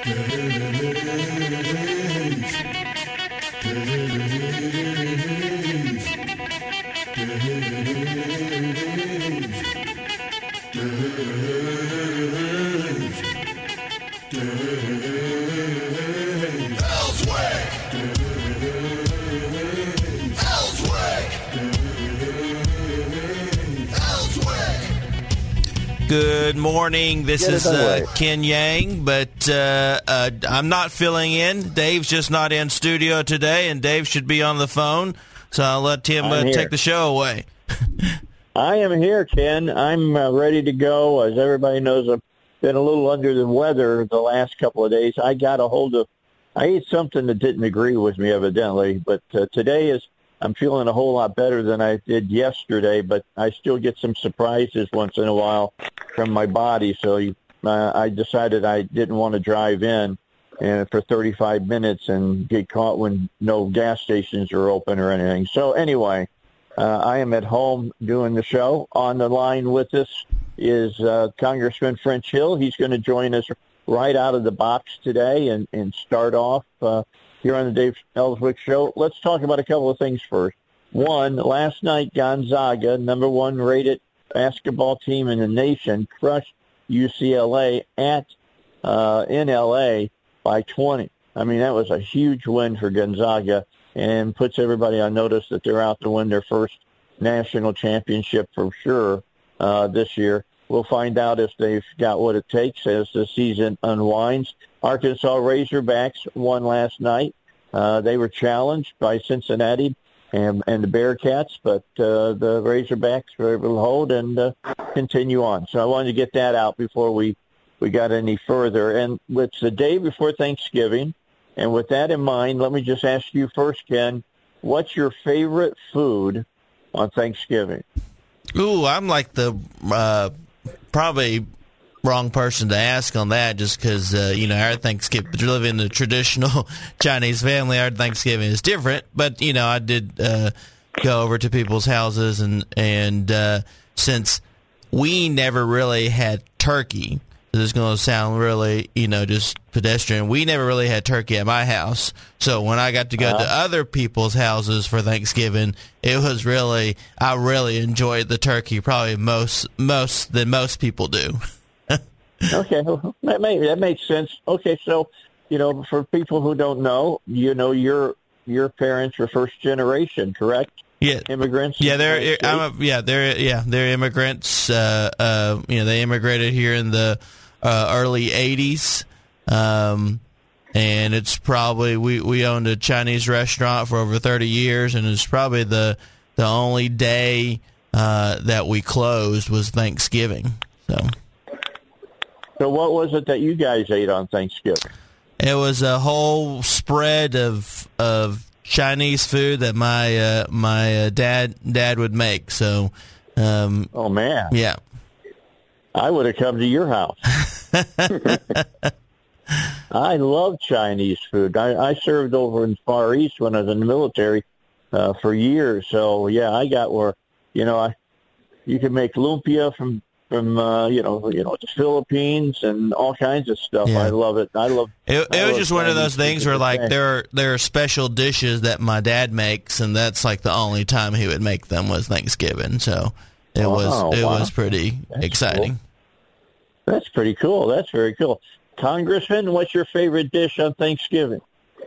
Good morning. This is Ken Yang, but I'm not filling in. Dave's just not in studio today, and Dave should be on the phone, so I'll let him take the show away. I am here, Ken. I'm ready to go. As everybody knows, I've been a little under the weather the last couple of days. I ate something that didn't agree with me, evidently, but today I'm feeling a whole lot better than I did yesterday, but I still get some surprises once in a while from my body. So I decided I didn't want to drive in for 35 minutes and get caught when no gas stations are open or anything. So anyway, I am at home doing the show. On the line with us is Congressman French Hill. He's going to join us right out of the box today and start off here on the Dave Ellswick Show. Let's talk about a couple of things first. One, last night Gonzaga, number one rated basketball team in the nation, crushed UCLA in L.A. by 20. I mean, that was a huge win for Gonzaga and puts everybody on notice that they're out to win their first national championship for sure this year. We'll find out if they've got what it takes as the season unwinds. Arkansas Razorbacks won last night. They were challenged by Cincinnati and the Bearcats, but the Razorbacks were able to hold and continue on. So I wanted to get that out before we got any further. And it's the day before Thanksgiving, and with that in mind, let me just ask you first, Ken, what's your favorite food on Thanksgiving? Ooh, I'm like the probably wrong person to ask on that, just because our Thanksgiving, live in the traditional Chinese family, our Thanksgiving is different. But I did go over to people's houses, and since we never really had turkey, this is going to sound really just pedestrian. We never really had turkey at my house, so when I got to go to other people's houses for Thanksgiving, it was I really enjoyed the turkey, probably most than most people do. Okay, well, that makes sense. Okay, so for people who don't know, your parents were first generation, correct? Yeah, immigrants. Yeah, they're immigrants. They immigrated here in the early '80s, and it's probably we owned a Chinese restaurant for over 30 years, and it's probably the only day that we closed was Thanksgiving. So what was it that you guys ate on Thanksgiving? It was a whole spread of Chinese food that my dad would make. So, oh man, yeah, I would have come to your house. I love Chinese food. I served over in Far East when I was in the military for years. So yeah, I got where you can make lumpia from the Philippines and all kinds of stuff. Yeah. I love it. It was just one of those things where there are special dishes that my dad makes, and that's like the only time he would make them was Thanksgiving. So it was pretty exciting. Cool. That's pretty cool. That's very cool. Congressman, what's your favorite dish on Thanksgiving?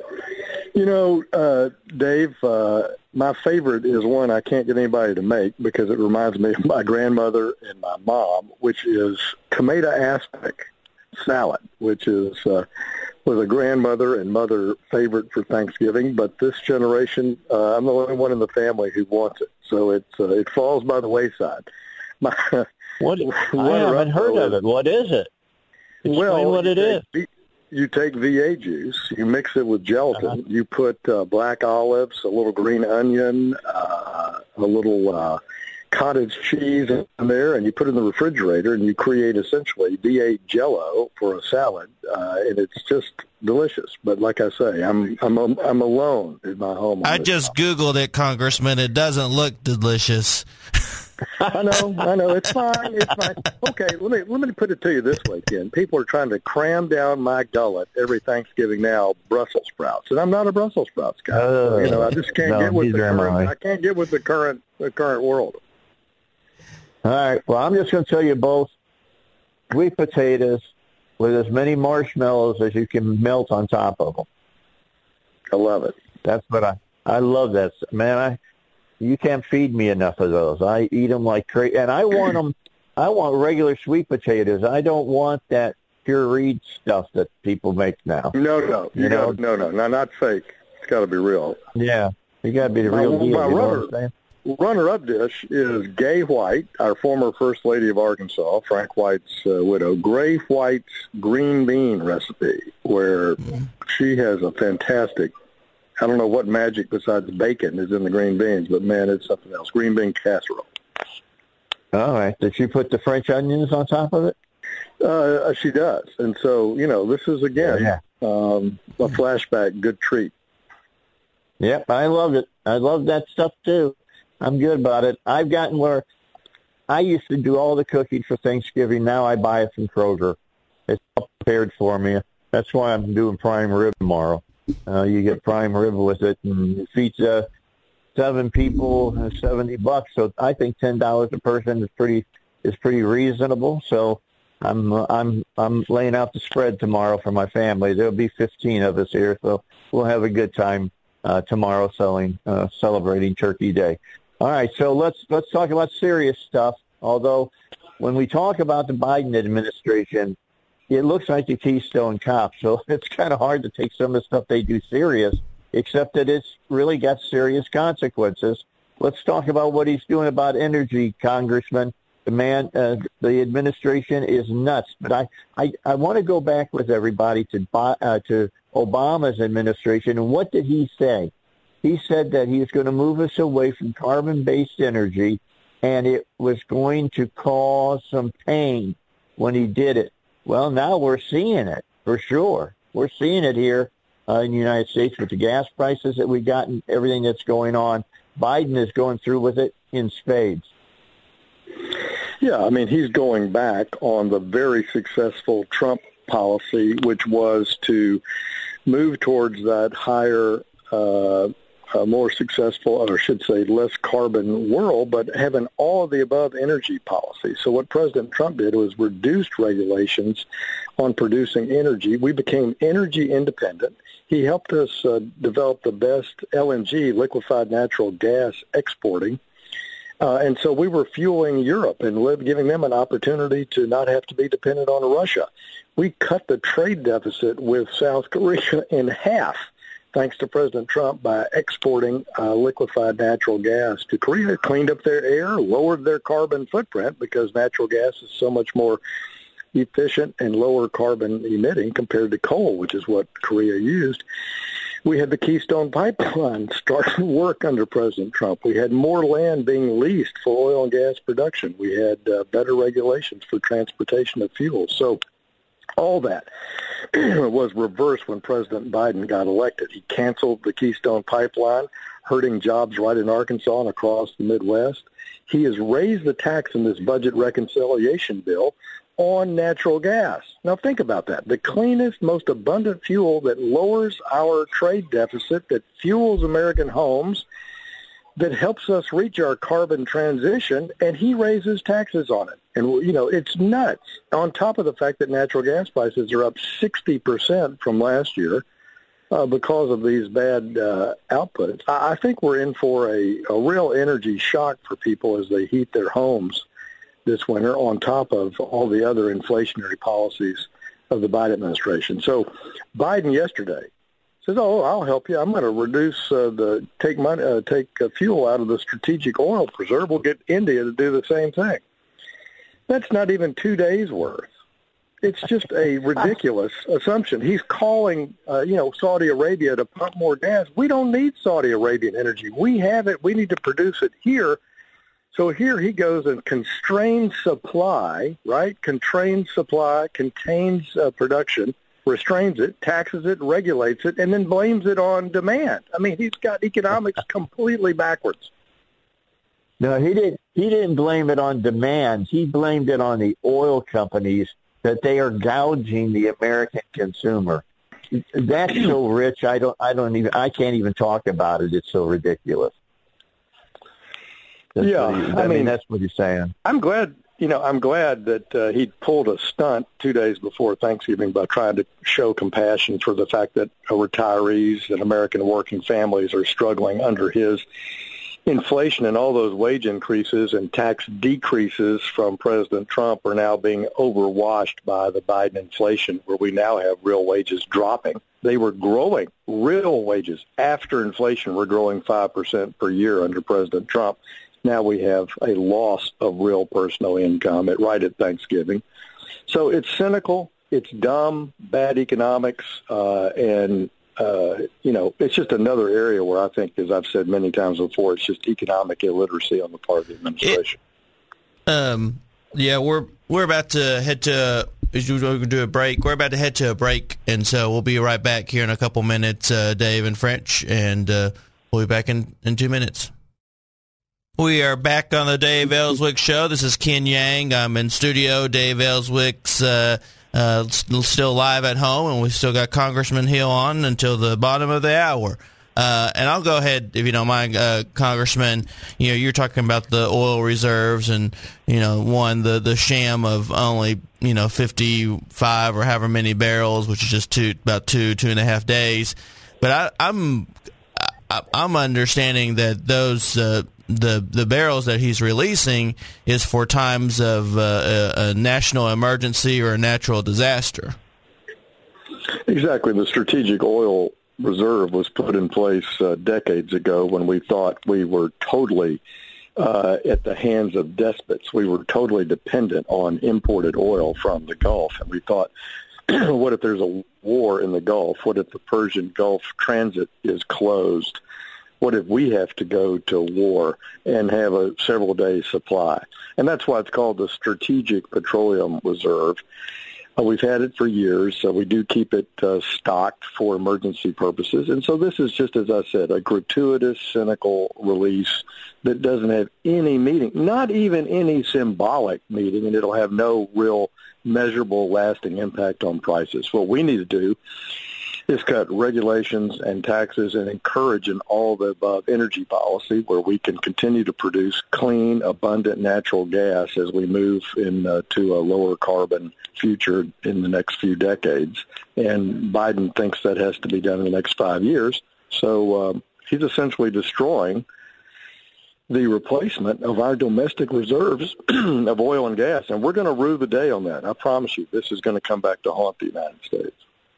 Dave, my favorite is one I can't get anybody to make because it reminds me of my grandmother and my mom, which is tomato aspic salad, which was a grandmother and mother favorite for Thanksgiving. But this generation, I'm the only one in the family who wants it, so it falls by the wayside. I haven't heard of it. What is it? Explain what it is. You take VA juice, you mix it with gelatin, you put black olives, a little green onion, a little cottage cheese in there, and you put it in the refrigerator, and you create essentially VA Jell-O for a salad, and it's just delicious. But like I say, I'm alone in my home. I just Googled it, Congressman. It doesn't look delicious. I know. It's fine. It's fine. Okay, let me put it to you this way, Ken. People are trying to cram down my gullet every Thanksgiving now Brussels sprouts, and I'm not a Brussels sprouts guy. I just can't get with the current. I can't get with the current world. All right. Well, I'm just going to tell you both sweet potatoes with as many marshmallows as you can melt on top of them. I love it. That's what I love that. Man, you can't feed me enough of those. I eat them like crazy. And I want them, I want regular sweet potatoes. I don't want that pureed stuff that people make now. No. No, not fake. It's got to be real. Yeah. You got to be the real deal. My runner-up dish is Gay White, our former First Lady of Arkansas, Frank White's widow, Gray White's green bean recipe, where she has a fantastic, I don't know what magic besides bacon is in the green beans, but, man, it's something else. Green bean casserole. All right. Did she put the French onions on top of it? She does. And so, this is, again, a flashback, good treat. Yep, I love it. I love that stuff, too. I'm good about it. I've gotten where I used to do all the cooking for Thanksgiving. Now I buy it from Kroger. It's all prepared for me. That's why I'm doing prime rib tomorrow. You get prime rib with it, and it feeds 7 people, $70. So I think $10 a person is pretty reasonable. So I'm laying out the spread tomorrow for my family. There'll be 15 of us here, so we'll have a good time tomorrow celebrating Turkey Day. All right, so let's talk about serious stuff. Although when we talk about the Biden administration, it looks like the Keystone Cop, so it's kind of hard to take some of the stuff they do serious, except that it's really got serious consequences. Let's talk about what he's doing about energy, Congressman. The administration is nuts. But I want to go back with everybody to Obama's administration, and what did he say? He said that he was going to move us away from carbon-based energy, and it was going to cause some pain when he did it. Well, now we're seeing it, for sure. We're seeing it here in the United States with the gas prices that we got and everything that's going on. Biden is going through with it in spades. Yeah, I mean, he's going back on the very successful Trump policy, which was to move towards that higher, more successful, or I should say less carbon world, but have an all-of-the-above energy policy. So what President Trump did was reduced regulations on producing energy. We became energy independent. He helped us develop the best LNG, liquefied natural gas exporting. And so we were fueling Europe and giving them an opportunity to not have to be dependent on Russia. We cut the trade deficit with South Korea in half, thanks to President Trump, by exporting liquefied natural gas to Korea. Cleaned up their air, lowered their carbon footprint because natural gas is so much more efficient and lower carbon emitting compared to coal, which is what Korea used. We had the Keystone Pipeline start work under President Trump. We had more land being leased for oil and gas production. We had better regulations for transportation of fuel. So all that was reversed when President Biden got elected. He canceled the Keystone Pipeline, hurting jobs right in Arkansas and across the Midwest. He has raised the tax in this budget reconciliation bill on natural gas. Now think about that. The cleanest, most abundant fuel that lowers our trade deficit, that fuels American homes, that helps us reach our carbon transition, and he raises taxes on it. And, it's nuts. On top of the fact that natural gas prices are up 60% from last year because of these bad outputs, I think we're in for a real energy shock for people as they heat their homes this winter, on top of all the other inflationary policies of the Biden administration. So Biden yesterday says, I'll help you. I'm going to reduce take fuel out of the strategic oil preserve. We'll get India to do the same thing. That's not even 2 days worth. It's just a ridiculous assumption. He's calling, Saudi Arabia to pump more gas. We don't need Saudi Arabian energy. We have it. We need to produce it here. So here he goes and constrains supply, right? Constrains supply, contains production, restrains it, taxes it, regulates it, and then blames it on demand. I mean, he's got economics completely backwards. No, he didn't. He didn't blame it on demand. He blamed it on the oil companies that they are gouging the American consumer. That's so rich. I can't even talk about it. It's so ridiculous. I mean, that's what he's saying. I'm glad that he pulled a stunt 2 days before Thanksgiving by trying to show compassion for the fact that retirees and American working families are struggling under his inflation, and all those wage increases and tax decreases from President Trump are now being overwashed by the Biden inflation, where we now have real wages dropping. They were growing. Real wages after inflation were growing 5% per year under President Trump. Now we have a loss of real personal income right at Thanksgiving. So it's cynical, it's dumb, bad economics, and it's just another area where I think, as I've said many times before, it's just economic illiteracy on the part of the administration. We're about to head to do a break. We're about to head to a break, and so we'll be right back here in a couple minutes, Dave and French, and we'll be back in 2 minutes. We are back on the Dave Ellswick Show. This is Ken Yang. I'm in studio. Dave Ellswick's still live at home, and we still got Congressman Hill on until the bottom of the hour. And I'll go ahead, if you don't mind, Congressman. You're talking about the oil reserves and, the sham of only, 55 or however many barrels, which is just about 2.5 days. But I'm understanding that those the barrels that he's releasing is for times of a national emergency or a natural disaster. Exactly. The strategic oil reserve was put in place decades ago when we thought we were totally at the hands of despots. We were totally dependent on imported oil from the Gulf, and we thought, what if there's a war in the Gulf? What if the Persian Gulf transit is closed? What if we have to go to war and have a several-day supply? And that's why it's called the Strategic Petroleum Reserve. We've had it for years, so we do keep it stocked for emergency purposes. And so this is just, as I said, a gratuitous, cynical release that doesn't have any meaning, not even any symbolic meaning, and it'll have no real measurable, lasting impact on prices. What we need to do is cut regulations and taxes and encourage an all-of-the-above energy policy where we can continue to produce clean, abundant natural gas as we move to a lower carbon future in the next few decades. And Biden thinks that has to be done in the next 5 years. So he's essentially destroying the replacement of our domestic reserves of oil and gas. And we're going to rue the day on that. I promise you, this is going to come back to haunt the United States.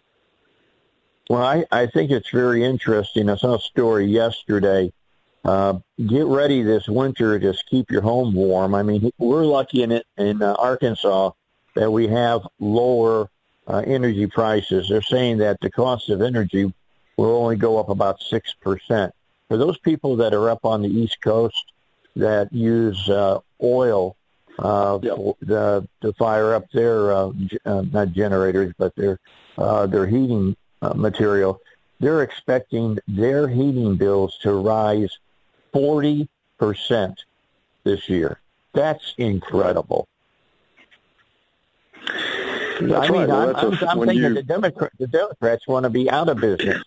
Well, I think it's very interesting. I saw a story yesterday. Get ready this winter. Just keep your home warm. I mean, we're lucky in Arkansas that we have lower energy prices. They're saying that the cost of energy will only go up about 6%. For those people that are up on the East Coast that use oil to fire up their not generators, but their heating material, they're expecting their heating bills to rise 40% this year. That's incredible. That's right. I'm thinking the Democrats want to be out of business.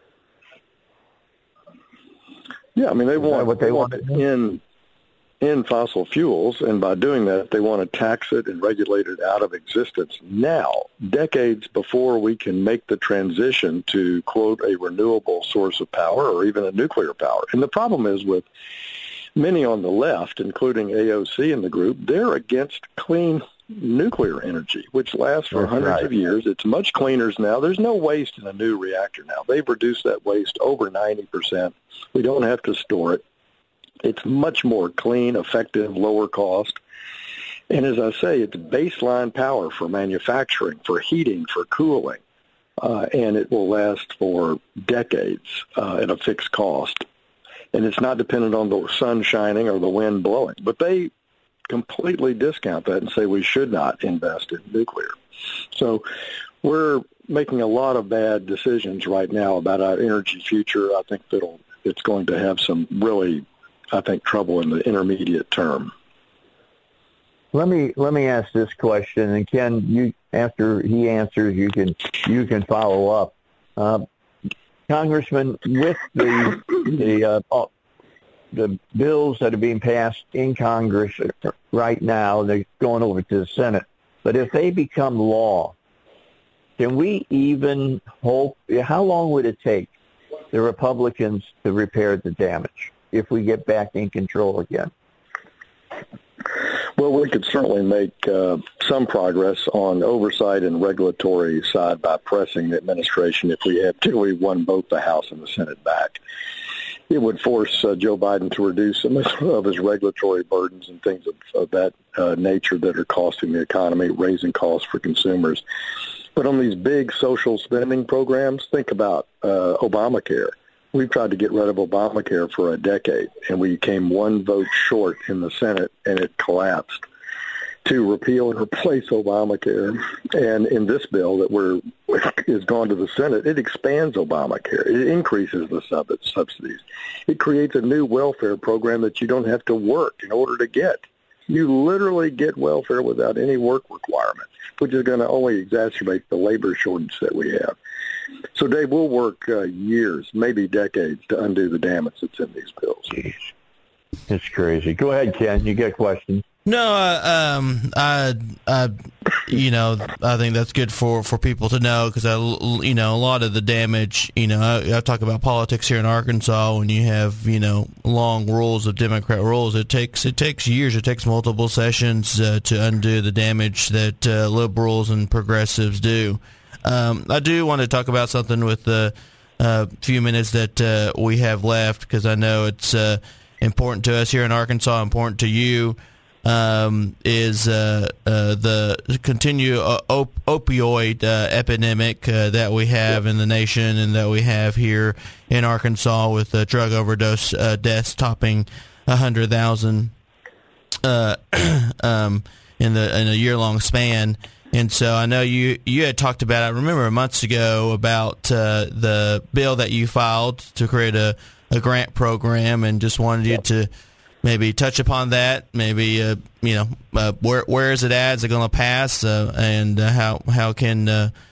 Yeah, I mean, they want what they want in fossil fuels, and by doing that, they want to tax it and regulate it out of existence now, decades before we can make the transition to, quote, a renewable source of power or even a nuclear power. And the problem is with many on the left, including AOC in the group, they're against clean nuclear energy, which lasts for hundreds of years. It's much cleaner now. There's no waste in a new reactor now. They've reduced that waste over 90%. We don't have to store it. It's much more clean, effective, lower cost. And as I say, it's baseline power for manufacturing, for heating, for cooling. And it will last for decades at a fixed cost. And it's not dependent on the sun shining or the wind blowing. But they completely discount that and say we should not invest in nuclear. So we're making a lot of bad decisions right now about our energy future. I think it's going to have some really I think, trouble in the intermediate term. Let me ask this question, and Ken, you after he answers, you can follow up. Congressman, with the bills that are being passed in Congress right now, they're going over to the Senate. But if they become law, can we even hope? How long would it take the Republicans to repair the damage if we get back in control again? Well, we could certainly make some progress on oversight and regulatory side by pressing the administration if we have till we won both the House and the Senate back. It would force Joe Biden to reduce some of his regulatory burdens and things of that nature that are costing the economy, raising costs for consumers. But on these big social spending programs, think about Obamacare. We've tried to get rid of Obamacare for a decade, and we came one vote short in the Senate, and it collapsed. To repeal and replace Obamacare, and in this bill that is gone to the Senate, it expands Obamacare. It increases the subsidies. It creates a new welfare program that you don't have to work in order to get. You literally get welfare without any work requirement, which is going to only exacerbate the labor shortage that we have. So, Dave, we'll work years, maybe decades, to undo the damage that's in these bills. Jeez. It's crazy. Go ahead, Ken. You got questions? No, I think that's good for people to know because a lot of the damage, I talk about politics here in Arkansas. When you have, long rules of Democrat rules, it takes years. It takes multiple sessions to undo the damage that liberals and progressives do. I do want to talk about something with the few minutes that we have left because I know it's important to us here in Arkansas, important to you. Is the continued opioid epidemic that we have in the nation and that we have here in Arkansas with drug overdose deaths topping 100,000 in a year-long span. And so I know you had talked about, I remember months ago, about the bill that you filed to create a grant program, and just wanted you to maybe touch upon that. Maybe where is it at? Is it going to pass? And how can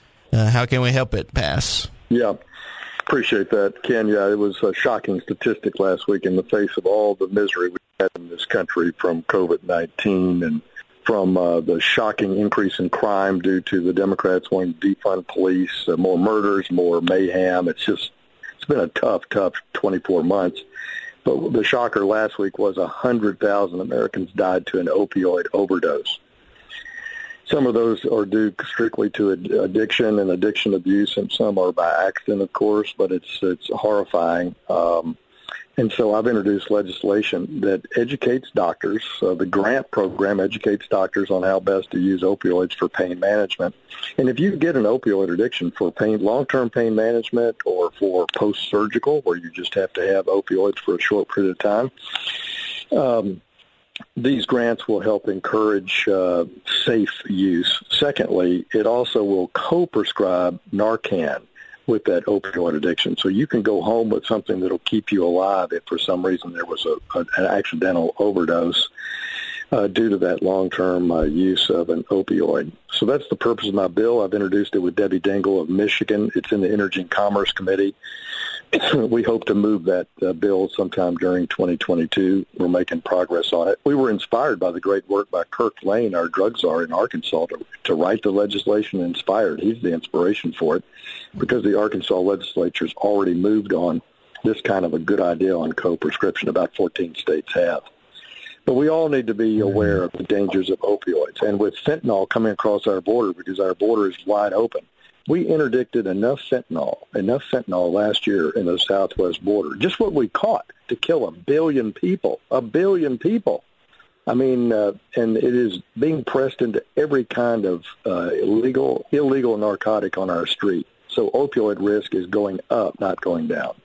we help it pass? Yeah, appreciate that, Ken. Yeah, it was a shocking statistic last week in the face of all the misery we had in this country from COVID-19 and from the shocking increase in crime due to the Democrats wanting to defund police, more murders, more mayhem. It's been a tough 24 months. But the shocker last week was 100,000 Americans died to an opioid overdose. Some of those are due strictly to addiction and addiction abuse, and some are by accident, of course, but it's horrifying. And so I've introduced legislation that educates doctors. The grant program educates doctors on how best to use opioids for pain management. And if you get an opioid addiction for long-term pain management or for post-surgical, where you just have to have opioids for a short period of time, these grants will help encourage safe use. Secondly, it also will co-prescribe Narcan with that opioid addiction. So you can go home with something that'll keep you alive if for some reason there was an accidental overdose due to that long-term use of an opioid. So that's the purpose of my bill. I've introduced it with Debbie Dingell of Michigan. It's in the Energy and Commerce Committee. We hope to move that bill sometime during 2022. We're making progress on it. We were inspired by the great work by Kirk Lane, our drug czar in Arkansas, to write the legislation inspired. He's the inspiration for it because the Arkansas legislature's already moved on this kind of a good idea on co-prescription. About 14 states have. But we all need to be aware of the dangers of opioids. And with fentanyl coming across our border, because our border is wide open, we interdicted enough fentanyl last year in the southwest border, just what we caught, to kill 1 billion people. 1 billion people. I mean, and it is being pressed into every kind of illegal narcotic on our street. So opioid risk is going up, not going down.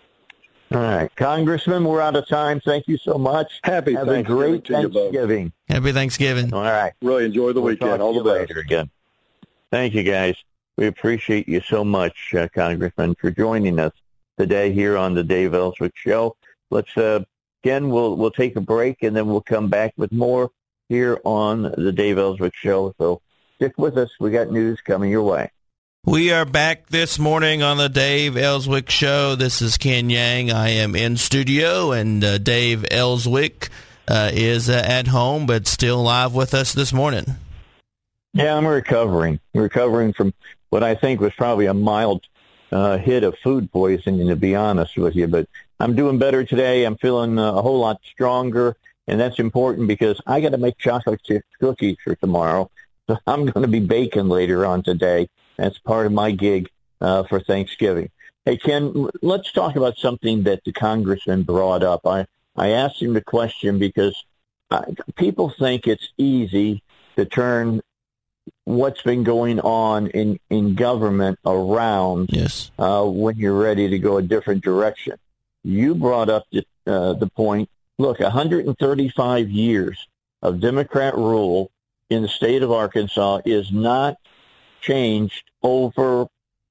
All right. Congressman, we're out of time. Thank you so much. Have a great Thanksgiving. Happy Thanksgiving. All right. Really enjoy the weekend. All the best. Later again. Thank you, guys. We appreciate you so much, Congressman, for joining us today here on the Dave Ellswick Show. Let's Ken, we'll take a break, and then we'll come back with more here on the Dave Ellswick Show. So stick with us. We got news coming your way. We are back this morning on the Dave Ellswick Show. This is Ken Yang. I am in studio, and Dave Ellswick is at home, but still live with us this morning. Yeah, I'm recovering from what I think was probably a mild hit of food poisoning, to be honest with you. But I'm doing better today. I'm feeling a whole lot stronger, and that's important because I got to make chocolate chip cookies for tomorrow. So I'm going to be baking later on today. That's part of my gig for Thanksgiving. Hey, Ken, let's talk about something that the congressman brought up. I asked him the question because people think it's easy to turn what's been going on in government around when you're ready to go a different direction. You brought up the point, look, 135 years of Democrat rule in the state of Arkansas is not changed over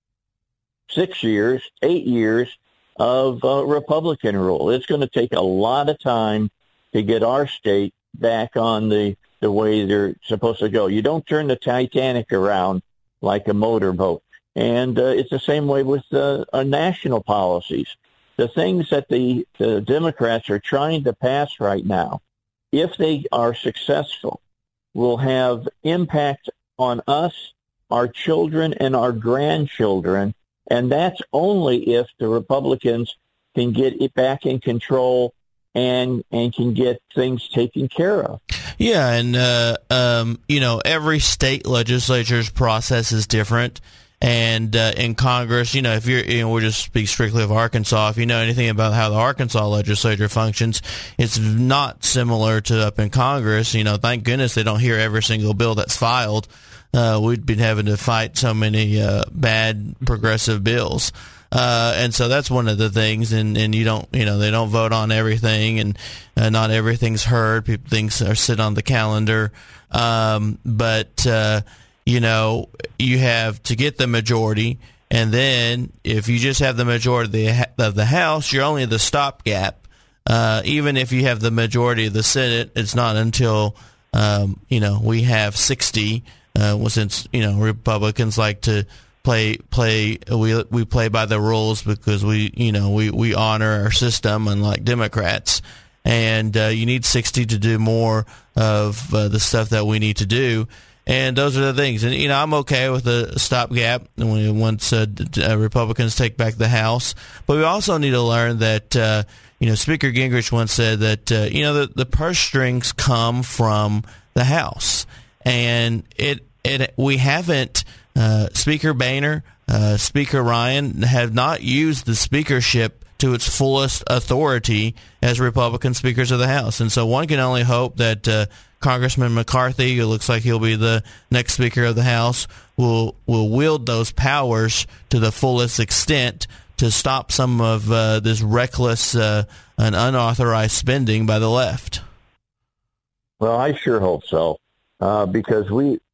8 years of Republican rule. It's going to take a lot of time to get our state back on the way they're supposed to go. You don't turn the Titanic around like a motorboat. And it's the same way with our national policies. The things that the Democrats are trying to pass right now, if they are successful, will have impact on us, our children, and our grandchildren. And that's only if the Republicans can get it back in control and can get things taken care of. Yeah, and, every state legislature's process is different. And in Congress, if we'll just speak strictly of Arkansas, if you know anything about how the Arkansas legislature functions, it's not similar to up in Congress. Thank goodness they don't hear every single bill that's filed. We'd been having to fight so many bad progressive bills. And so that's one of the things, and they don't vote on everything, and not everything's heard. Things are sit on the calendar. But you have to get the majority, and then if you just have the majority of the House, you're only the stopgap. Even if you have the majority of the Senate, it's not until, we have 60, since, Republicans like to we play by the rules because we honor our system, unlike Democrats. And you need 60 to do more of the stuff that we need to do. And those are the things. And, I'm okay with a stopgap once Republicans take back the House. But we also need to learn that, Speaker Gingrich once said that, the purse strings come from the House. And we haven't, Speaker Boehner, Speaker Ryan have not used the speakership to its fullest authority as Republican speakers of the House. And so one can only hope that Congressman McCarthy, who looks like he'll be the next Speaker of the House, will wield those powers to the fullest extent to stop some of this reckless and unauthorized spending by the left. Well, I sure hope so, because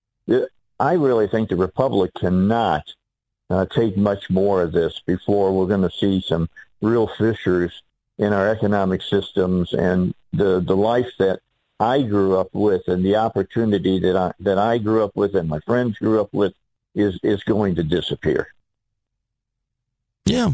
I really think the Republic cannot take much more of this before we're going to see some real fissures in our economic systems, and the life that I grew up with and the opportunity that I grew up with and my friends grew up with is going to disappear. Yeah.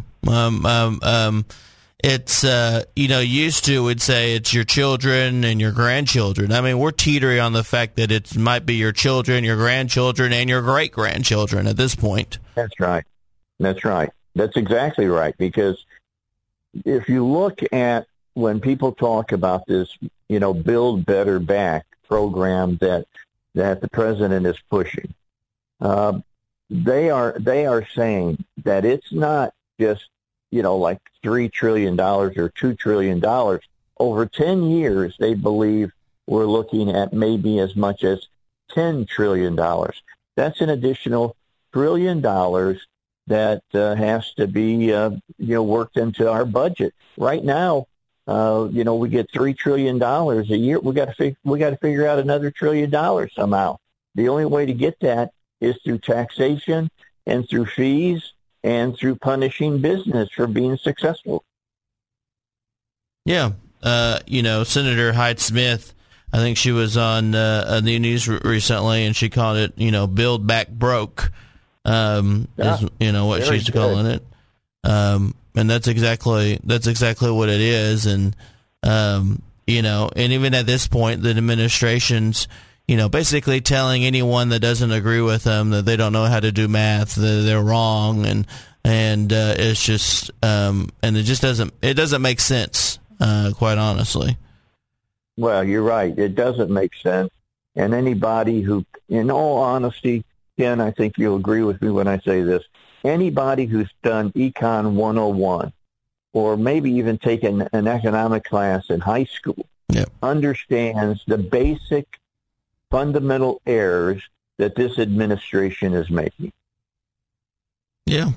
It's, used to would say it's your children and your grandchildren. I mean, we're teetering on the fact that it might be your children, your grandchildren, and your great-grandchildren at this point. That's right. That's exactly right, because if you look at when people talk about this, Build Better Back program that the president is pushing, they are saying that it's not just, like $3 trillion or $2 trillion. Over 10 years, they believe we're looking at maybe as much as $10 trillion. That's an additional $1 trillion that has to be, worked into our budget. Right now, we get $3 trillion a year. We got to figure out another $1 trillion somehow. The only way to get that is through taxation and through fees and through punishing business for being successful. Yeah. Senator Hyde Smith, I think she was on the news recently, and she called it, Build Back Broke, is what she's calling it. And that's exactly what it is. And, and even at this point, the administration's, basically telling anyone that doesn't agree with them that they don't know how to do math, that they're wrong. And it's just, and it just doesn't make sense, quite honestly. Well, you're right. It doesn't make sense. And anybody who, in all honesty, Ken, I think you'll agree with me when I say this, anybody who's done Econ 101 or maybe even taken an economic class in high school understands the basic fundamental errors that this administration is making. Yeah.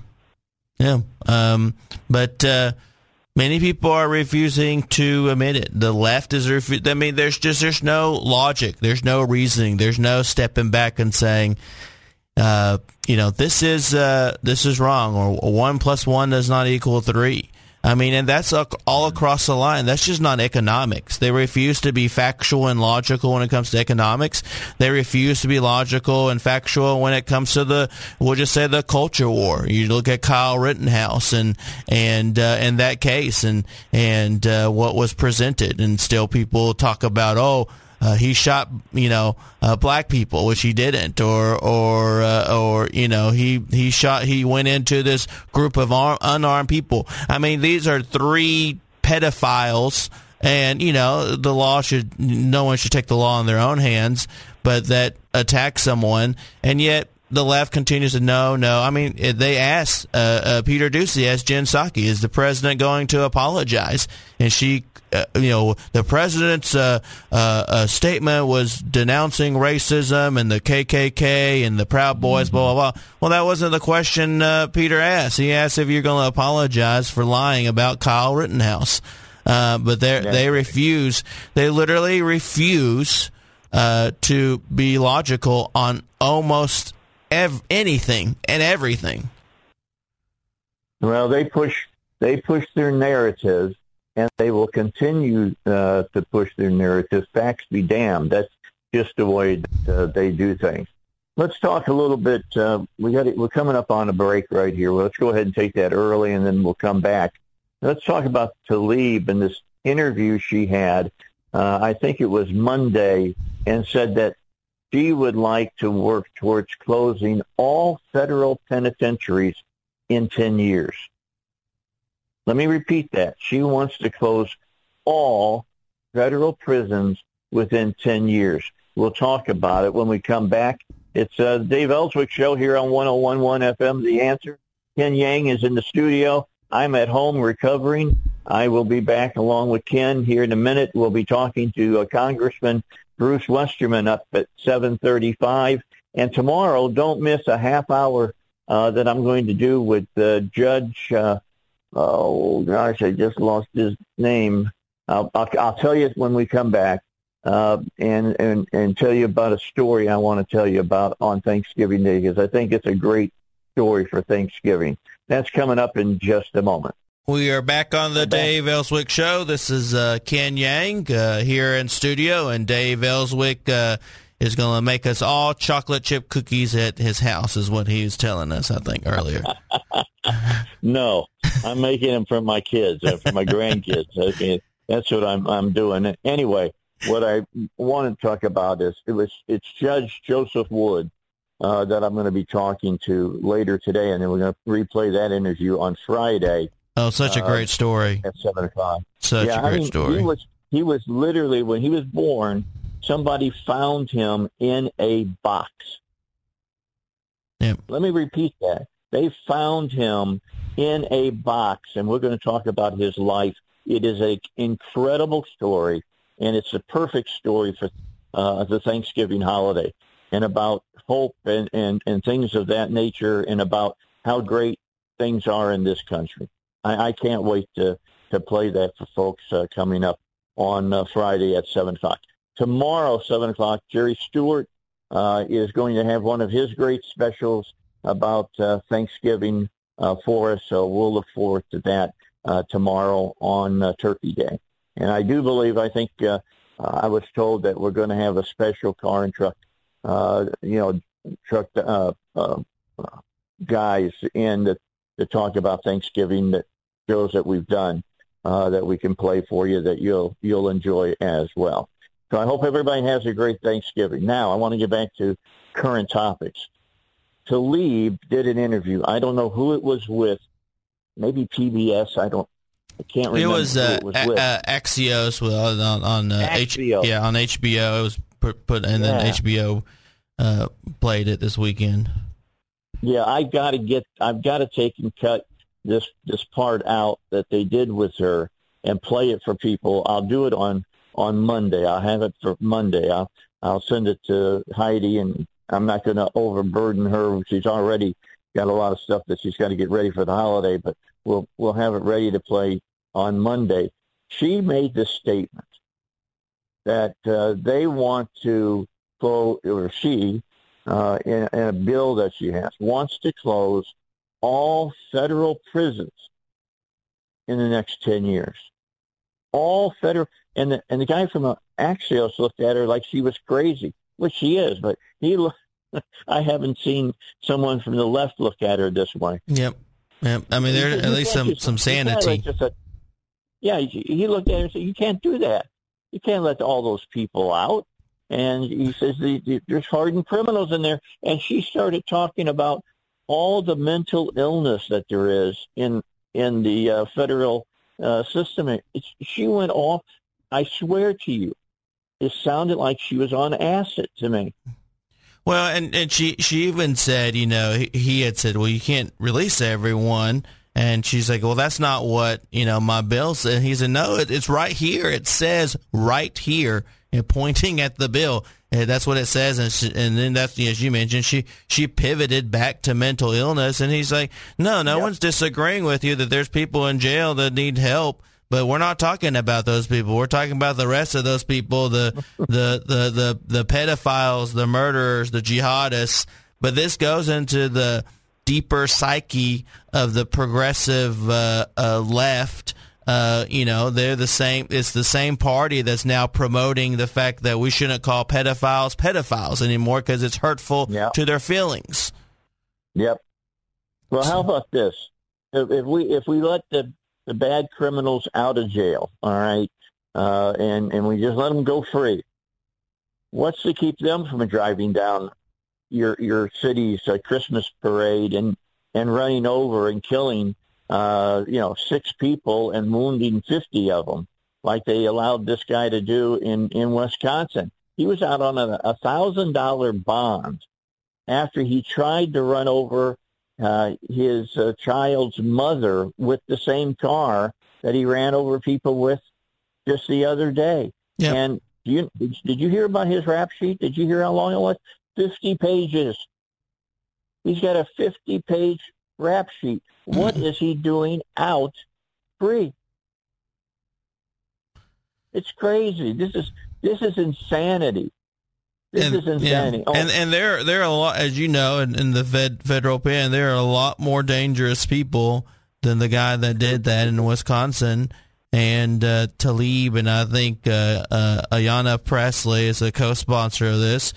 But many people are refusing to admit it. The left is I mean, there's no logic. There's no reasoning. There's no stepping back and saying, this is wrong, or 1 + 1 does not equal 3. I mean, and that's all across the line. That's just not economics. They refuse to be factual and logical when it comes to economics. They refuse to be logical and factual when it comes to we'll just say the culture war. You look at Kyle Rittenhouse and in that case and what was presented, and still people talk about, he shot, black people, which he didn't, he went into this group of unarmed people. I mean, these are 3 pedophiles, and no one should take the law in their own hands, but that attack someone, and yet the left continues to no. I mean, they asked Peter Doocy, asked Jen Psaki, is the president going to apologize? And she, the president's statement was denouncing racism and the KKK and the Proud Boys, blah, blah, blah. Well, that wasn't the question Peter asked. He asked if you're going to apologize for lying about Kyle Rittenhouse. But they refuse. They literally refuse to be logical on almost anything and everything. Well, they push their narratives, and they will continue to push their narratives. Facts be damned. That's just the way they do things. Let's talk a little bit. We're coming up on a break right here. Well, let's go ahead and take that early, and then we'll come back. Let's talk about Tlaib and this interview she had. I think it was Monday, and said that she would like to work towards closing all federal penitentiaries in 10 years. Let me repeat that. She wants to close all federal prisons within 10 years. We'll talk about it when we come back. It's the Dave Ellswick Show here on 101.1 FM, The Answer. Ken Yang is in the studio. I'm at home recovering. I will be back along with Ken here in a minute. We'll be talking to Congressman Bruce Westerman up at 7:35. And tomorrow, don't miss a half hour that I'm going to do with Judge, I just lost his name. I'll tell you when we come back and tell you about a story I want to tell you about on Thanksgiving Day, because I think it's a great story for Thanksgiving. That's coming up in just a moment. We are back on the Dave Ellswick Show. This is Ken Yang here in studio, and Dave Ellswick is going to make us all chocolate chip cookies at his house, is what he was telling us, I think, earlier. No, I'm making them for my kids, for my grandkids. Okay, that's what I'm doing. Anyway, what I want to talk about is it's Judge Joseph Wood that I'm going to be talking to later today, and then we're going to replay that interview on Friday. Oh, such a great story. At 7 o'clock. Such a great story. He was literally, when he was born, somebody found him in a box. Yep. Let me repeat that. They found him in a box, and we're going to talk about his life. It is an incredible story, and it's a perfect story for the Thanksgiving holiday, and about hope and things of that nature, and about how great things are in this country. I can't wait to play that for folks coming up on Friday at 7 o'clock. Tomorrow, 7 o'clock, Jerry Stewart is going to have one of his great specials about Thanksgiving for us, so we'll look forward to that tomorrow on Turkey Day. And I do believe, I was told that we're going to have a special car and truck, truck guys in to talk about Thanksgiving, that shows that we've done, that we can play for you, that you'll enjoy as well. So I hope everybody has a great Thanksgiving. Now, I want to get back to current topics. Talib did an interview. I don't know who it was with. Maybe PBS. I can't remember. It was, who it was with. Axios on Axios. on HBO. It was put and then HBO played it this weekend. Yeah, I've got to take and cut this part out that they did with her and play it for people. I'll do it on Monday. I'll have it for Monday. I'll send it to Heidi, and I'm not going to overburden her. She's already got a lot of stuff that she's got to get ready for the holiday, but we'll have it ready to play on Monday. She made this statement that they want to close, or she, in a bill that she has, wants to close all federal prisons in the next 10 years. All federal, and the guy from Axios looked at her like she was crazy, which she is, but I haven't seen someone from the left look at her this way. Yep. I mean, there's at least some sanity. He looked at her and said, "You can't do that. You can't let all those people out." And he says, "There's hardened criminals in there." And she started talking about all the mental illness that there is in the federal system. She went off. I swear to you, it sounded like she was on acid to me. Well, and she even said, he had said, well, you can't release everyone. And she's like, well, that's not what, my bill said. And he said, no, it's right here. It says right here, and pointing at the bill. And that's what it says. And then that's, as you mentioned, she pivoted back to mental illness. And he's like, no one's disagreeing with you that there's people in jail that need help. But we're not talking about those people. We're talking about the rest of those people, the pedophiles, the murderers, the jihadists. But this goes into the deeper psyche of the progressive left. They're the same. It's the same party that's now promoting the fact that we shouldn't call pedophiles anymore because it's hurtful to their feelings. Yep. Well, how about this? If we let the bad criminals out of jail, all right, and we just let them go free, what's to keep them from driving down your city's Christmas parade and running over and killing 6 people and wounding 50 of them, like they allowed this guy to do in Wisconsin? He was out on a $1,000 bond after he tried to run over his child's mother with the same car that he ran over people with just the other day. Yep. And did you hear about his rap sheet? Did you hear how long it was? 50 pages. He's got a 50-page rap sheet. What is he doing out free? It's crazy. This is insanity. This is insanity. Yeah. And there are a lot, as you know, in the federal pen, there are a lot more dangerous people than the guy that did that in Wisconsin. And Talib, and I think Ayanna Pressley is a co-sponsor of this.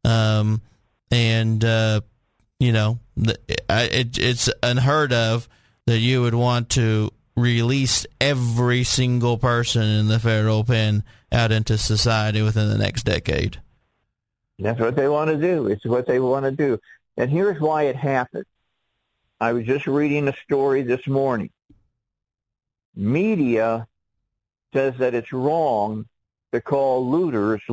It's unheard of that you would want to release every single person in the federal pen out into society within the next decade. That's what they want to do. It's what they want to do. And here's why it happened. I was just reading a story this morning. Media says that it's wrong to call looters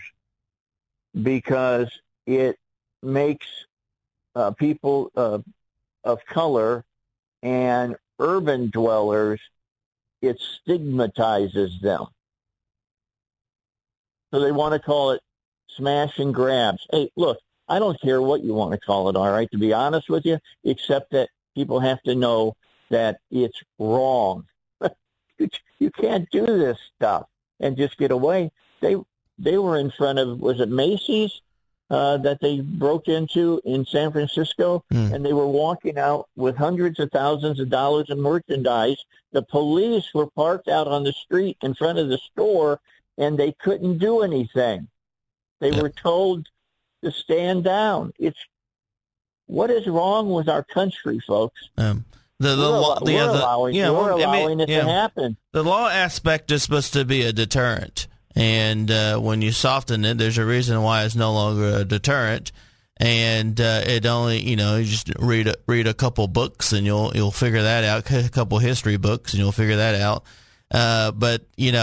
because it makes people of color and urban dwellers, it stigmatizes them. So they want to call it smash and grabs. Hey, look, I don't care what you want to call it, all right, to be honest with you, except that people have to know that it's wrong. You can't do this stuff and just get away. They were in front of, was it Macy's? that they broke into in San Francisco, and they were walking out with hundreds of thousands of dollars in merchandise. The police were parked out on the street in front of the store, and they couldn't do anything. They were told to stand down. What is wrong with our country, folks? We're allowing it to happen. The law aspect is supposed to be a deterrent, and when you soften it, there's a reason why it's no longer a deterrent. And it only, you just read a couple books and you'll figure that out. A couple history books and you'll figure that out. But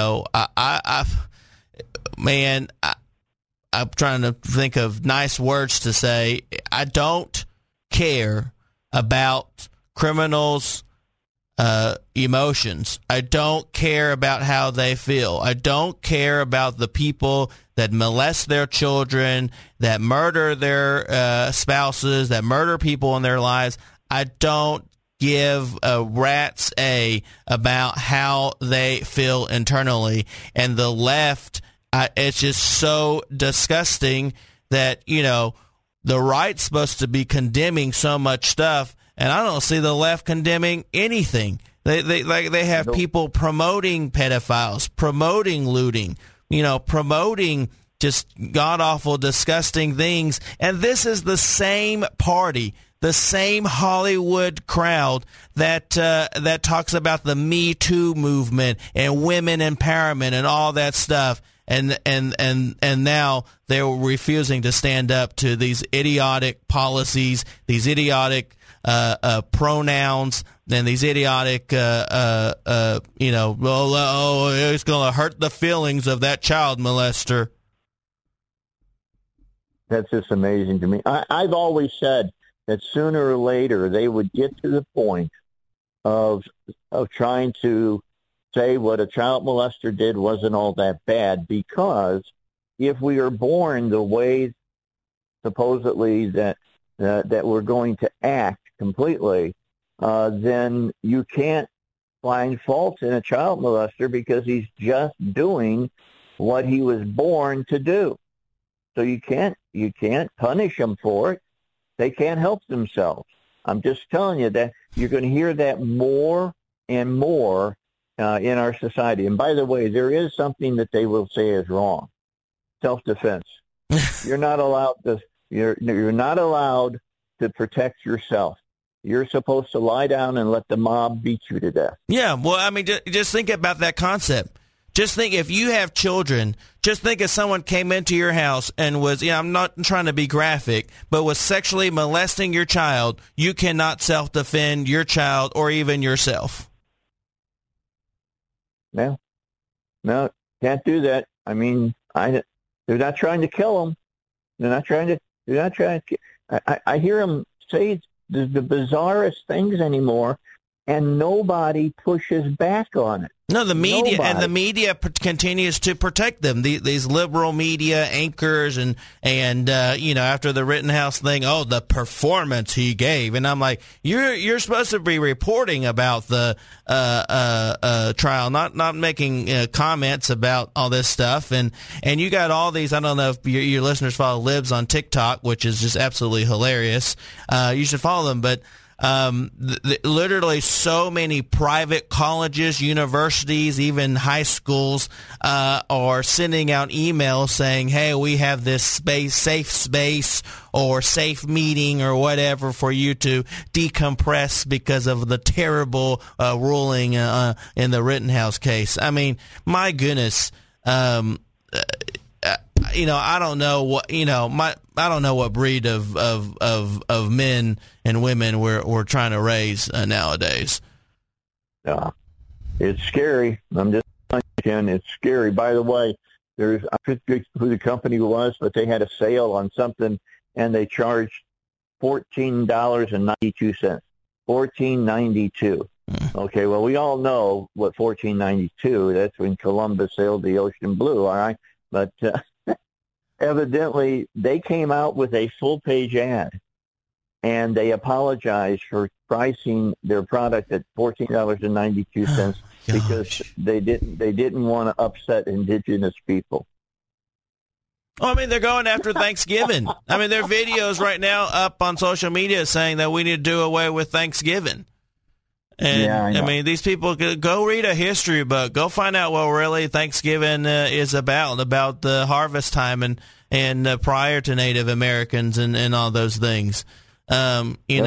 I'm trying to think of nice words to say. I don't care about criminals' emotions. I don't care about how they feel. I don't care about the people that molest their children, that murder their spouses, that murder people in their lives. I don't give a rat's about how they feel internally. And the left, it's just so disgusting that, the right's supposed to be condemning so much stuff, and I don't see the left condemning anything. They have people promoting pedophiles, promoting looting, promoting just god-awful, disgusting things. And this is the same party, the same Hollywood crowd that talks about the Me Too movement and women empowerment and all that stuff. And now they're refusing to stand up to these idiotic policies, these idiotic pronouns, and these idiotic, it's going to hurt the feelings of that child molester. That's just amazing to me. I've always said that sooner or later they would get to the point of trying to say what a child molester did wasn't all that bad, because if we are born the way supposedly that we're going to act completely, then you can't find fault in a child molester because he's just doing what he was born to do. So you can't punish them for it. They can't help themselves. I'm just telling you that you're going to hear that more and more in our society. And by the way, there is something that they will say is wrong: self-defense. You're not allowed to. You're not allowed to protect yourself. You're supposed to lie down and let the mob beat you to death. Yeah, well, I mean, just think about that concept. Just think, if you have children, just think if someone came into your house and was, I'm not trying to be graphic, but was sexually molesting your child. You cannot self-defend your child or even yourself. No, can't do that. I mean, they're not trying to kill them. They're not trying to. I hear them say the bizarrest things anymore, and nobody pushes back on it. No, the media continues to protect them. These liberal media anchors and after the Rittenhouse thing, the performance he gave, and I'm like, you're supposed to be reporting about the trial, not making comments about all this stuff, and you got all these. I don't know if your listeners follow Libs on TikTok, which is just absolutely hilarious. You should follow them, but. Literally so many private colleges, universities, even high schools are sending out emails saying, hey, we have this safe space or safe meeting or whatever for you to decompress because of the terrible ruling in the Rittenhouse case. I mean, my goodness. I don't know what I don't know what breed of men and women we're trying to raise nowadays. Yeah, it's scary. I'm just telling you, Ken, it's scary. By the way, I forget who the company was, but they had a sale on something, and they charged $14.92. $14.92. Okay, well, we all know what $14.92. That's when Columbus sailed the ocean blue. All right, but. Evidently, they came out with a full-page ad, and they apologized for pricing their product at $14.92 because they didn't want to upset indigenous people. Oh, I mean, they're going after Thanksgiving. I mean, there are videos right now up on social media saying that we need to do away with Thanksgiving. And, Yeah, I mean, these people, go read a history book. Go find out what really Thanksgiving is about the harvest time and prior to Native Americans and all those things. They need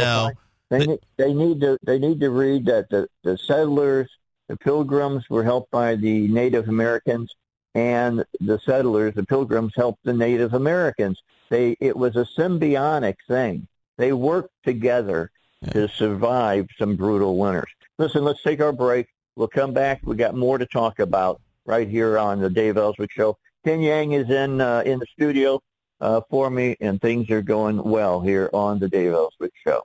to read that the settlers, the Pilgrims, were helped by the Native Americans, and the settlers, the Pilgrims, helped the Native Americans. It was a symbiotic thing. They worked together to survive some brutal winters. Listen, let's take our break. We'll come back. We got more to talk about right here on the Dave Ellswick Show. Ken Yang is in the studio for me, and things are going well here on the Dave Ellswick Show.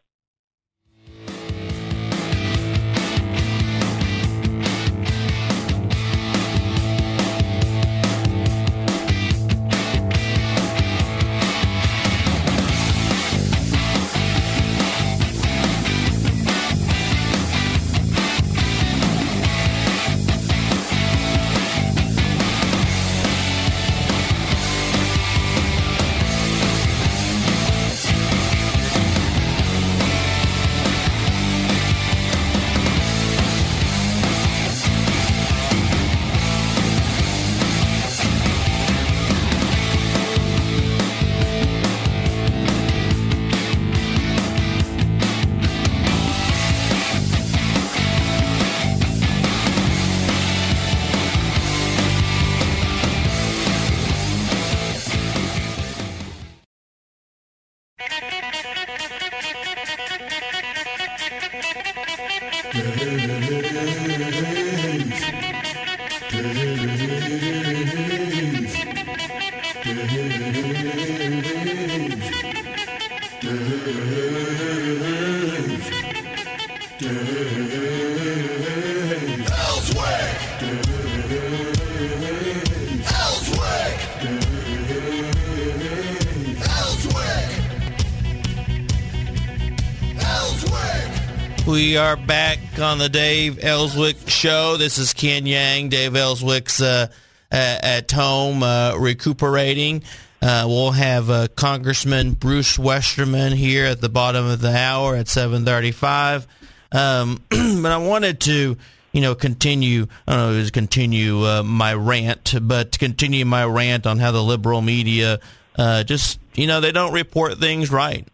We are back on the Dave Ellswick Show. This is Ken Yang. Dave Ellswick's at home recuperating. We'll have Congressman Bruce Westerman here at the bottom of the hour at 7:35. But I wanted to, continue. I don't know if it was continue my rant, but continue my rant on how the liberal media they don't report things right.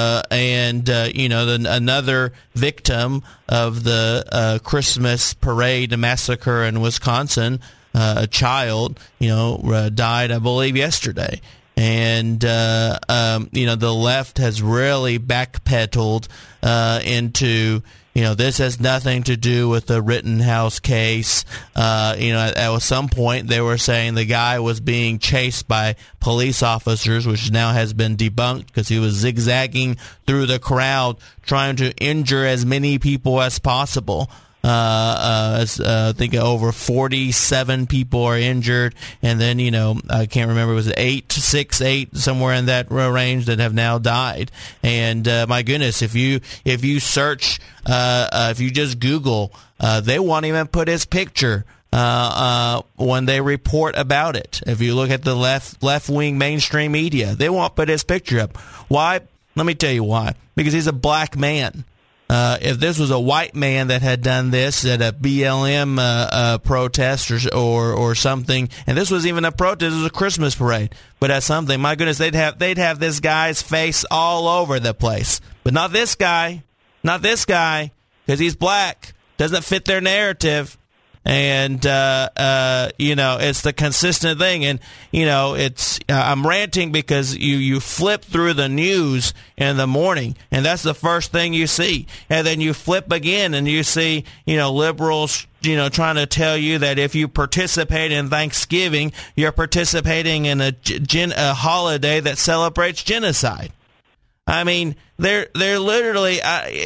Another victim of the Christmas parade massacre in Wisconsin, a child, died, I believe, yesterday. And, the left has really backpedaled into, this has nothing to do with the Rittenhouse case. At some point they were saying the guy was being chased by police officers, which now has been debunked because he was zigzagging through the crowd trying to injure as many people as possible. I think over 47 people are injured, and then I can't remember, it was 8, somewhere in that range that have now died. And my goodness, if you search, if you just Google, they won't even put his picture when they report about it. If you look at the left wing mainstream media, they won't put his picture up. Why? Let me tell you why. Because he's a black man. If this was a white man that had done this at a BLM protest or something, and this was even a protest, it was a Christmas parade, but at something, my goodness, they'd have this guy's face all over the place. But not this guy, because he's black, doesn't fit their narrative. And, it's the consistent thing. And, I'm ranting because you flip through the news in the morning, and that's the first thing you see. And then you flip again and you see, liberals, trying to tell you that if you participate in Thanksgiving, you're participating in a holiday that celebrates genocide. I mean, they're literally,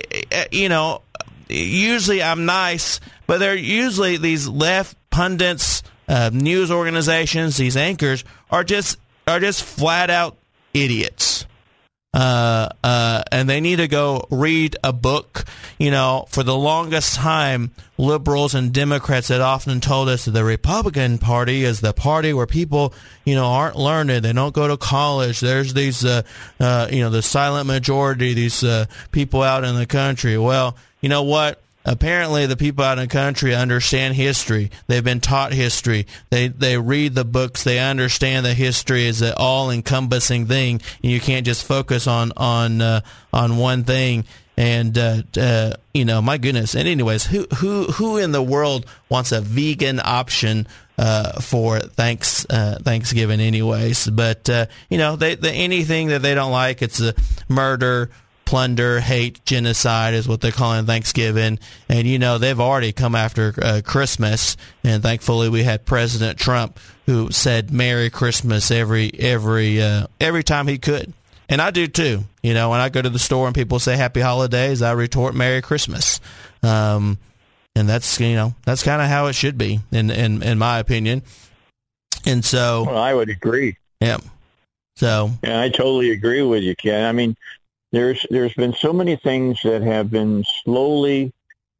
usually I'm nice, but they're usually these left pundits, news organizations, these anchors are just flat out idiots. and they need to go read a book. For the longest time, liberals and Democrats had often told us that the Republican Party is the party where people, aren't learned. They don't go to college. There's these, the silent majority, these people out in the country. Well, you know what? Apparently, the people out in the country understand history. They've been taught history. They read the books. They understand that history is an all-encompassing thing, and you can't just focus on one thing. And my goodness. And anyways, who in the world wants a vegan option for Thanksgiving? Anyways, but they anything that they don't like, it's a murder, plunder, hate, genocide is what they're calling Thanksgiving. And, they've already come after Christmas. And thankfully we had President Trump who said Merry Christmas every time he could. And I do too. When I go to the store and people say Happy Holidays, I retort Merry Christmas. And that's, that's kind of how it should be in my opinion. And so. Well, I would agree. Yeah. So. Yeah, I totally agree with you, Ken. I mean, There's been so many things that have been slowly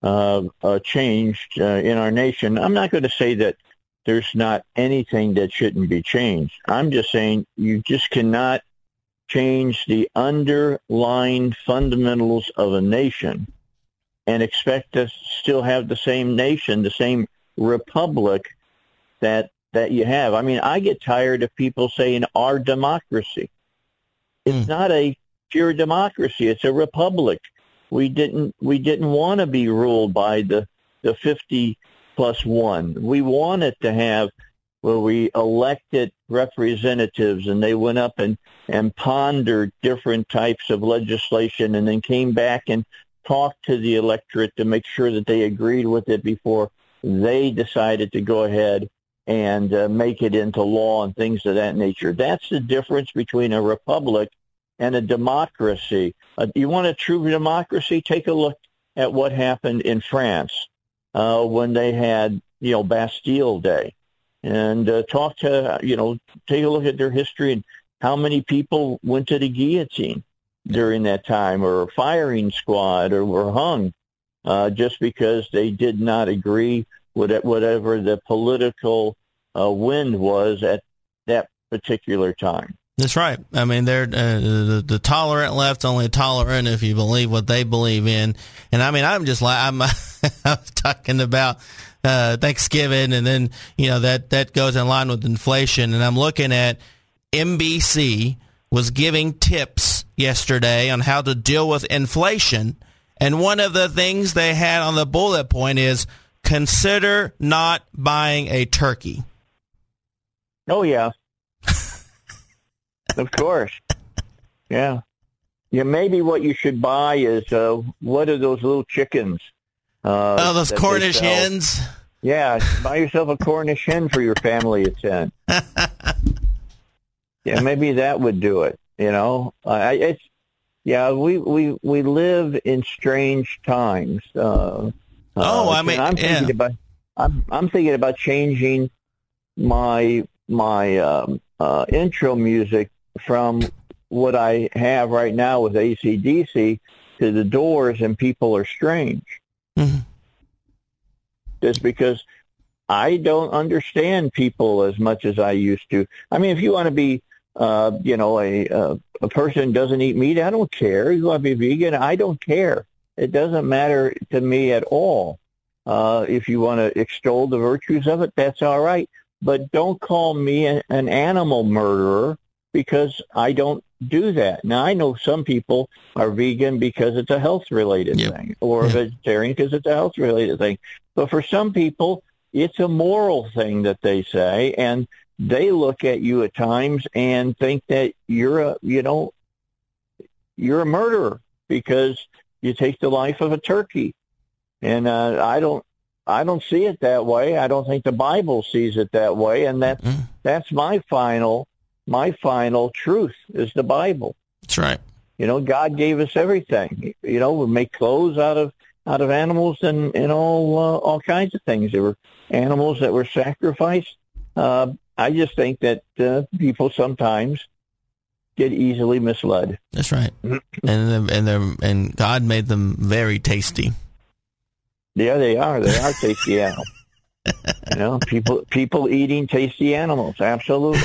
changed in our nation. I'm not going to say that there's not anything that shouldn't be changed. I'm just saying you just cannot change the underlying fundamentals of a nation and expect to still have the same nation, the same republic that you have. I mean, I get tired of people saying our democracy. It's not a pure democracy. It's a republic. We didn't want to be ruled by the 50 plus one. We wanted to have where we elected representatives and they went up and pondered different types of legislation and then came back and talked to the electorate to make sure that they agreed with it before they decided to go ahead and make it into law and things of that nature. That's the difference between a republic and a democracy. You want a true democracy? Take a look at what happened in France when they had, Bastille Day, and take a look at their history and how many people went to the guillotine during that time, or a firing squad, or were hung just because they did not agree with whatever the political wind was at that particular time. That's right. I mean, they're the tolerant left, only tolerant if you believe what they believe in. And I mean, I'm talking about Thanksgiving, and then that goes in line with inflation. And I'm looking at NBC was giving tips yesterday on how to deal with inflation, and one of the things they had on the bullet point is consider not buying a turkey. Oh yeah. Of course. Yeah. Yeah, maybe what you should buy is, what are those little chickens? Those Cornish hens? Yeah, buy yourself a Cornish hen for your family of 10. Yeah, maybe that would do it, we live in strange times. I'm thinking about changing my intro music from what I have right now with AC/DC to the Doors and People Are Strange. Mm-hmm. Just because I don't understand people as much as I used to. I mean, if you want to be, a person who doesn't eat meat, I don't care. You want to be vegan, I don't care. It doesn't matter to me at all. If you want to extol the virtues of it, that's all right. But don't call me an animal murderer, because I don't do that. Now, I know some people are vegan because it's a health-related thing, or vegetarian because it's a health-related thing. But for some people, it's a moral thing that they say, and they look at you at times and think that you're a murderer because you take the life of a turkey. And I don't see it that way. I don't think the Bible sees it that way, and that's my final truth is the Bible. That's right. God gave us everything. We make clothes out of animals and all kinds of things. There were animals that were sacrificed. I just think that people sometimes get easily misled. That's right. And God made them very tasty. Yeah, they are. They are tasty animals. You know, people eating tasty animals. Absolutely.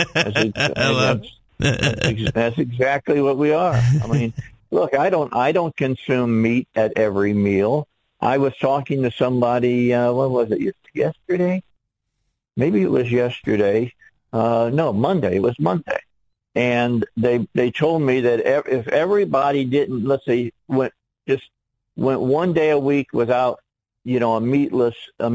That's exactly what we are. I mean, look, I don't consume meat at every meal. I was talking to somebody. What was it? Yesterday? Maybe it was yesterday. No, Monday. It was Monday, and they told me that if everybody didn't, let's say, went 1 day a week without, you know, a meatless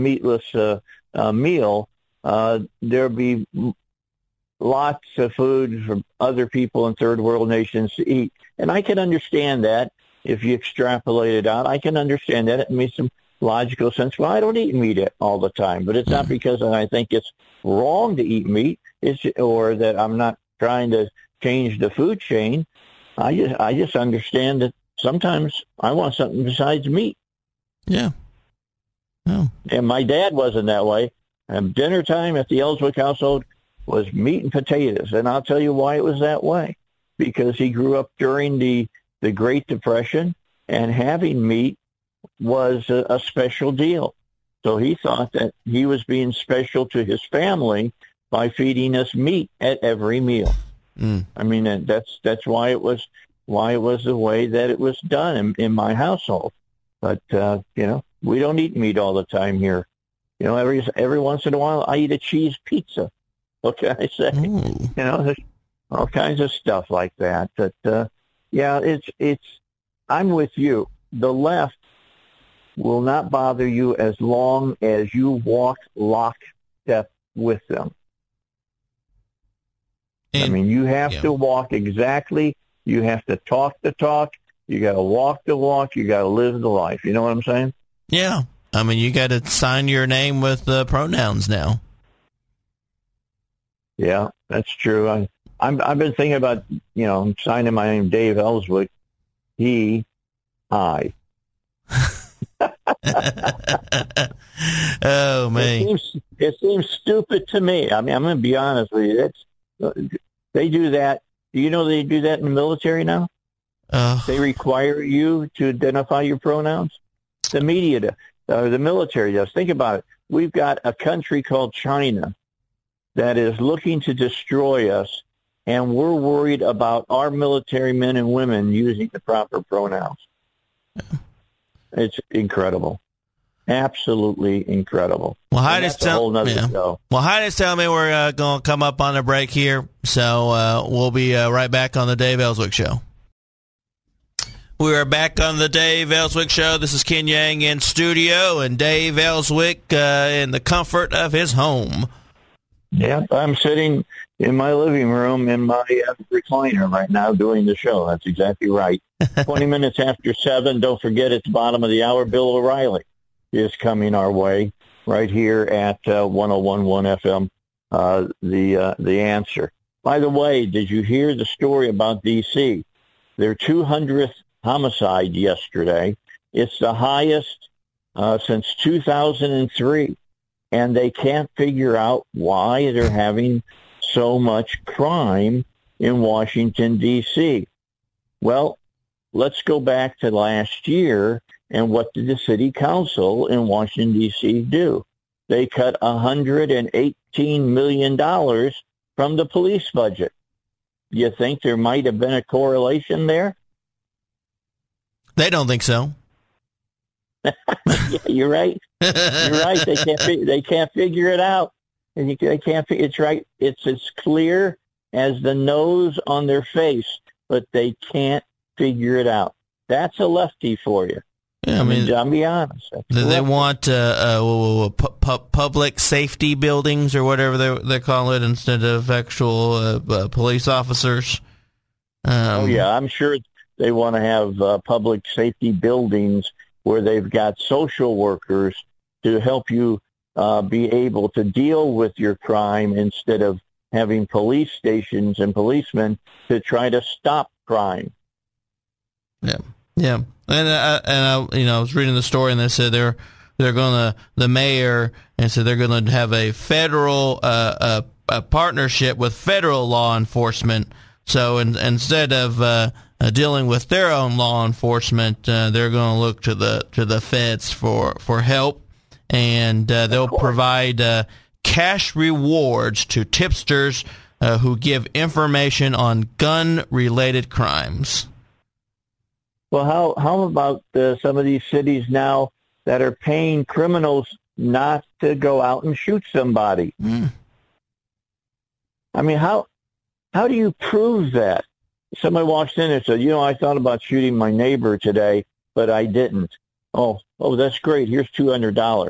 meal, there'd be lots of food for other people in third world nations to eat. And I can understand that if you extrapolate it out. I can understand that. It makes some logical sense. Well, I don't eat meat all the time, but it's not because I think it's wrong to eat meat, or that I'm not trying to change the food chain. I just understand that sometimes I want something besides meat. Yeah. Oh. And my dad wasn't that way. And dinner time at the Ellswick household was meat and potatoes. And I'll tell you why it was that way. Because he grew up during the Great Depression, and having meat was a special deal. So he thought that he was being special to his family by feeding us meat at every meal. I mean, that's why it was the way that it was done in my household. But you know, we don't eat meat all the time here. You know, every once in a while I eat a cheese pizza. What can I say? You know, there's all kinds of stuff like that. But yeah, it's. I'm with you. The left will not bother you as long as you walk lockstep with them. I mean, you have to walk exactly. You have to talk the talk. You got to walk the walk. You got to live the life. You know what I'm saying? Yeah. I mean, you got to sign your name with pronouns now. Yeah, that's true. I've been thinking about, you know, signing my name Dave Ellswick. He, I. Oh, man. It seems stupid to me. I mean, I'm going to be honest with you. They do that. Do you know they do that in the military now? They require you to identify your pronouns. The media, the military does. Think about it. We've got a country called China that is looking to destroy us, and we're worried about our military men and women using the proper pronouns. Yeah. It's incredible. Absolutely incredible. Well, Heidi's telling me we're going to come up on a break here, so we'll be right back on the Dave Ellswick Show. We are back on the Dave Ellswick Show. This is Ken Yang in studio, and Dave Ellswick in the comfort of his home. Yeah, I'm sitting in my living room in my recliner right now doing the show. That's exactly right. 20 minutes after 7, don't forget it's bottom of the hour. Bill O'Reilly is coming our way right here at 101.1 FM, the answer. By the way, did you hear the story about D.C.? Their 200th homicide yesterday. It's the highest since 2003, and they can't figure out why they're having so much crime in Washington, D.C. Well, let's go back to last year, and what did the city council in Washington, D.C. do? They cut $118 million from the police budget. You think there might have been a correlation there? They don't think so. Yeah, you're right. You're right. They can't figure it out. And they can't. It's right. It's as clear as the nose on their face, but they can't figure it out. That's a lefty for you. Yeah, I mean, I'll be honest. They want public safety buildings or whatever they call it instead of actual police officers. I'm sure they want to have public safety buildings where they've got social workers to help you be able to deal with your crime instead of having police stations and policemen to try to stop crime. Yeah. And I was reading the story, and they said they're going to, the mayor, and said they're going to have a federal a partnership with federal law enforcement So instead of dealing with their own law enforcement, they're going to look to the feds for help, and they'll provide cash rewards to tipsters who give information on gun-related crimes. Well, how about some of these cities now that are paying criminals not to go out and shoot somebody? I mean, how do you prove that? Somebody walks in and says, I thought about shooting my neighbor today, but I didn't. Oh, that's great. Here's $200.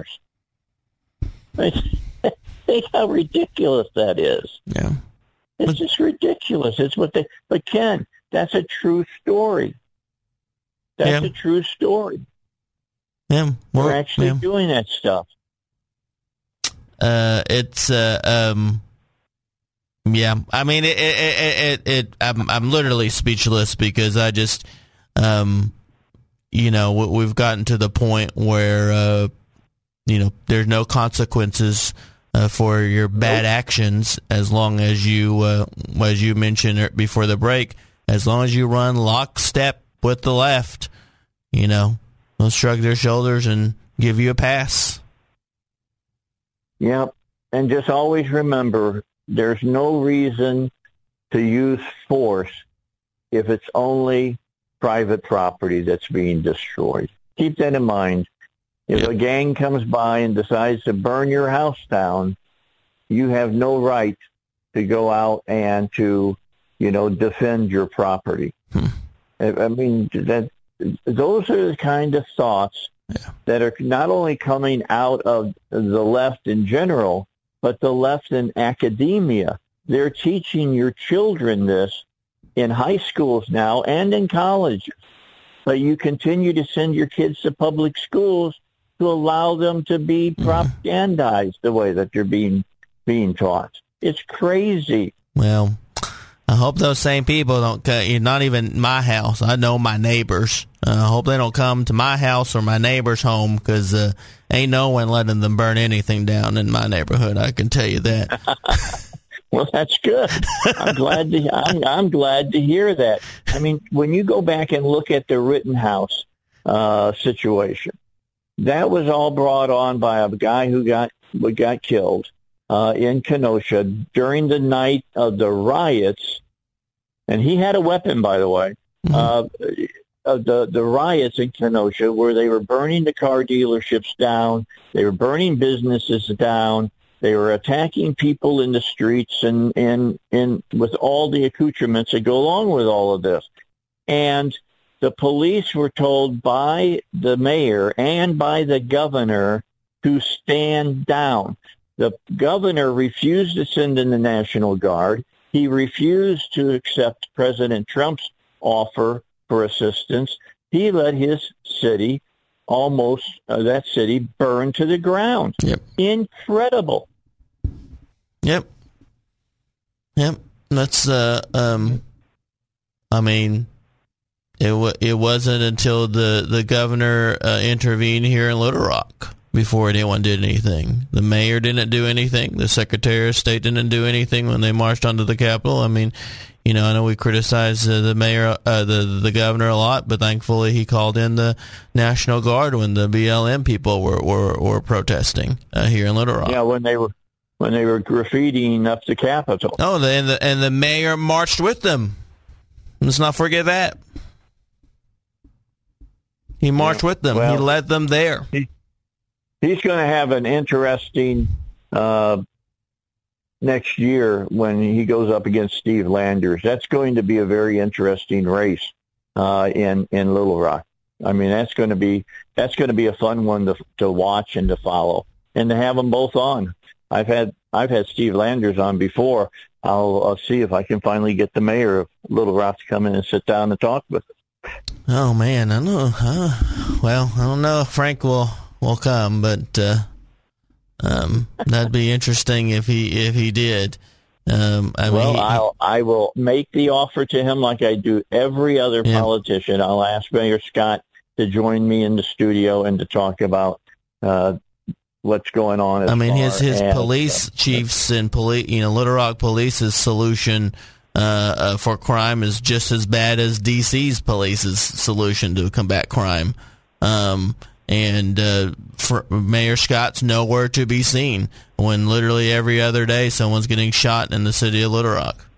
Think how ridiculous that is. Yeah. It's just ridiculous. It's but Ken, that's a true story. That's a true story. Yeah. We're actually doing that stuff. Yeah, I mean, I'm literally speechless because I just, we've gotten to the point where, there's no consequences for your bad actions as long as you mentioned before the break, as long as you run lockstep with the left, they'll shrug their shoulders and give you a pass. Yep, and just always remember, there's no reason to use force if it's only private property that's being destroyed. Keep that in mind. If a gang comes by and decides to burn your house down, you have no right to go out and to, defend your property. I mean, those are the kind of thoughts that are not only coming out of the left in general, but the left in academia. They're teaching your children this in high schools now and in college. But you continue to send your kids to public schools to allow them to be propagandized the way that they're being taught. It's crazy. Well, I hope those same people don't, not even my house. I know my neighbors. I hope they don't come to my house or my neighbor's home, because ain't no one letting them burn anything down in my neighborhood. I can tell you that. Well, that's good. I'm glad to hear that. I mean, when you go back and look at the Rittenhouse situation, that was all brought on by a guy who got killed in Kenosha during the night of the riots, and he had a weapon, by the way. The riots in Kenosha, where they were burning the car dealerships down, they were burning businesses down, they were attacking people in the streets, and with all the accoutrements that go along with all of this. And the police were told by the mayor and by the governor to stand down. The governor refused to send in the National Guard. He refused to accept President Trump's offer for assistance. He let his city, that city, burn to the ground. Yep. Incredible. Yep. That's I mean, it wasn't until the governor intervened here in Little Rock before anyone did anything. The mayor didn't do anything. The Secretary of State didn't do anything when they marched onto the Capitol. I mean, I know we criticize the mayor, the governor a lot, but thankfully he called in the National Guard when the BLM people were protesting here in Little Rock. Yeah, when they were graffitiing up the Capitol. Oh, and the mayor marched with them. Let's not forget that. He marched with them. Well, he led them there. He's going to have an interesting next year when he goes up against Steve Landers. That's going to be a very interesting race in Little Rock. I mean, that's going to be a fun one to watch and to follow, and to have them both on. I've had Steve Landers on before. I'll see if I can finally get the mayor of Little Rock to come in and sit down and talk with us. Oh man, I know. Well, I don't know if Frank will come, but that'd be interesting if he did. I will make the offer to him like I do every other politician. I'll ask Mayor Scott to join me in the studio and to talk about what's going on. I mean, his police chiefs and Little Rock Police's solution for crime is just as bad as D.C.'s police's solution to combat crime. Mayor Scott's nowhere to be seen when literally every other day someone's getting shot in the city of Little Rock.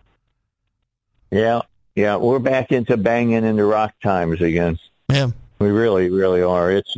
Yeah, we're back into banging in the rock times again. Yeah. We really, really are. It's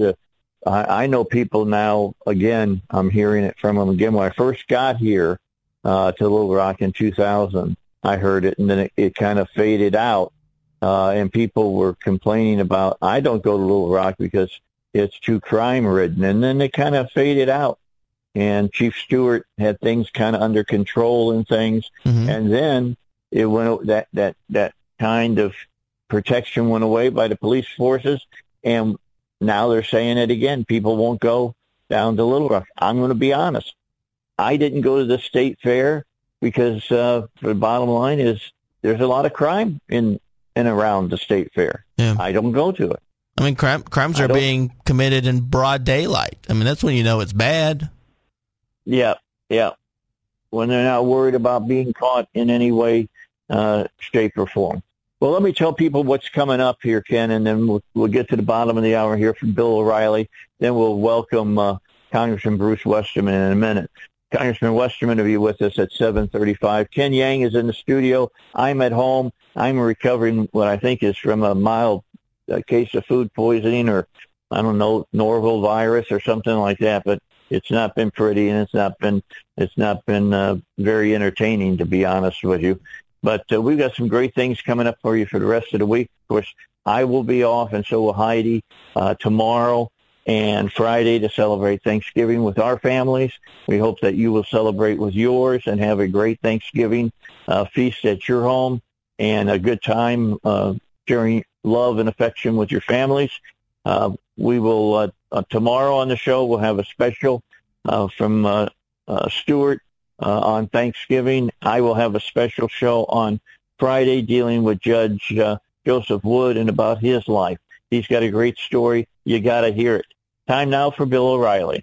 I know people now, again, I'm hearing it from them again. When I first got here to Little Rock in 2000, I heard it, and then it kind of faded out, and people were complaining about, I don't go to Little Rock because it's too crime-ridden, and then it kind of faded out, and Chief Stewart had things kind of under control and things, and then it went, that kind of protection went away by the police forces, and now they're saying it again. People won't go down to Little Rock. I'm going to be honest. I didn't go to the state fair because the bottom line is there's a lot of crime in and around the state fair. Yeah. I don't go to it. I mean, crimes are being committed in broad daylight. I mean, that's when you know it's bad. Yeah. When they're not worried about being caught in any way, shape, or form. Well, let me tell people what's coming up here, Ken, and then we'll get to the bottom of the hour here from Bill O'Reilly. Then we'll welcome Congressman Bruce Westerman in a minute. Congressman Westerman will be with us at 7:35. Ken Yang is in the studio. I'm at home. I'm recovering what I think is from a mild case of food poisoning, or I don't know, Norville virus or something like that. But it's not been pretty, and it's not been very entertaining, to be honest with you. But we've got some great things coming up for you for the rest of the week. Of course, I will be off, and so will Heidi, tomorrow and Friday to celebrate Thanksgiving with our families. We hope that you will celebrate with yours and have a great Thanksgiving feast at your home and a good time sharing love and affection with your families. We will, tomorrow on the show, we'll have a special from Stuart on Thanksgiving. I will have a special show on Friday dealing with Judge Joseph Wood and about his life. He's got a great story. You got to hear it. Time now for Bill O'Reilly.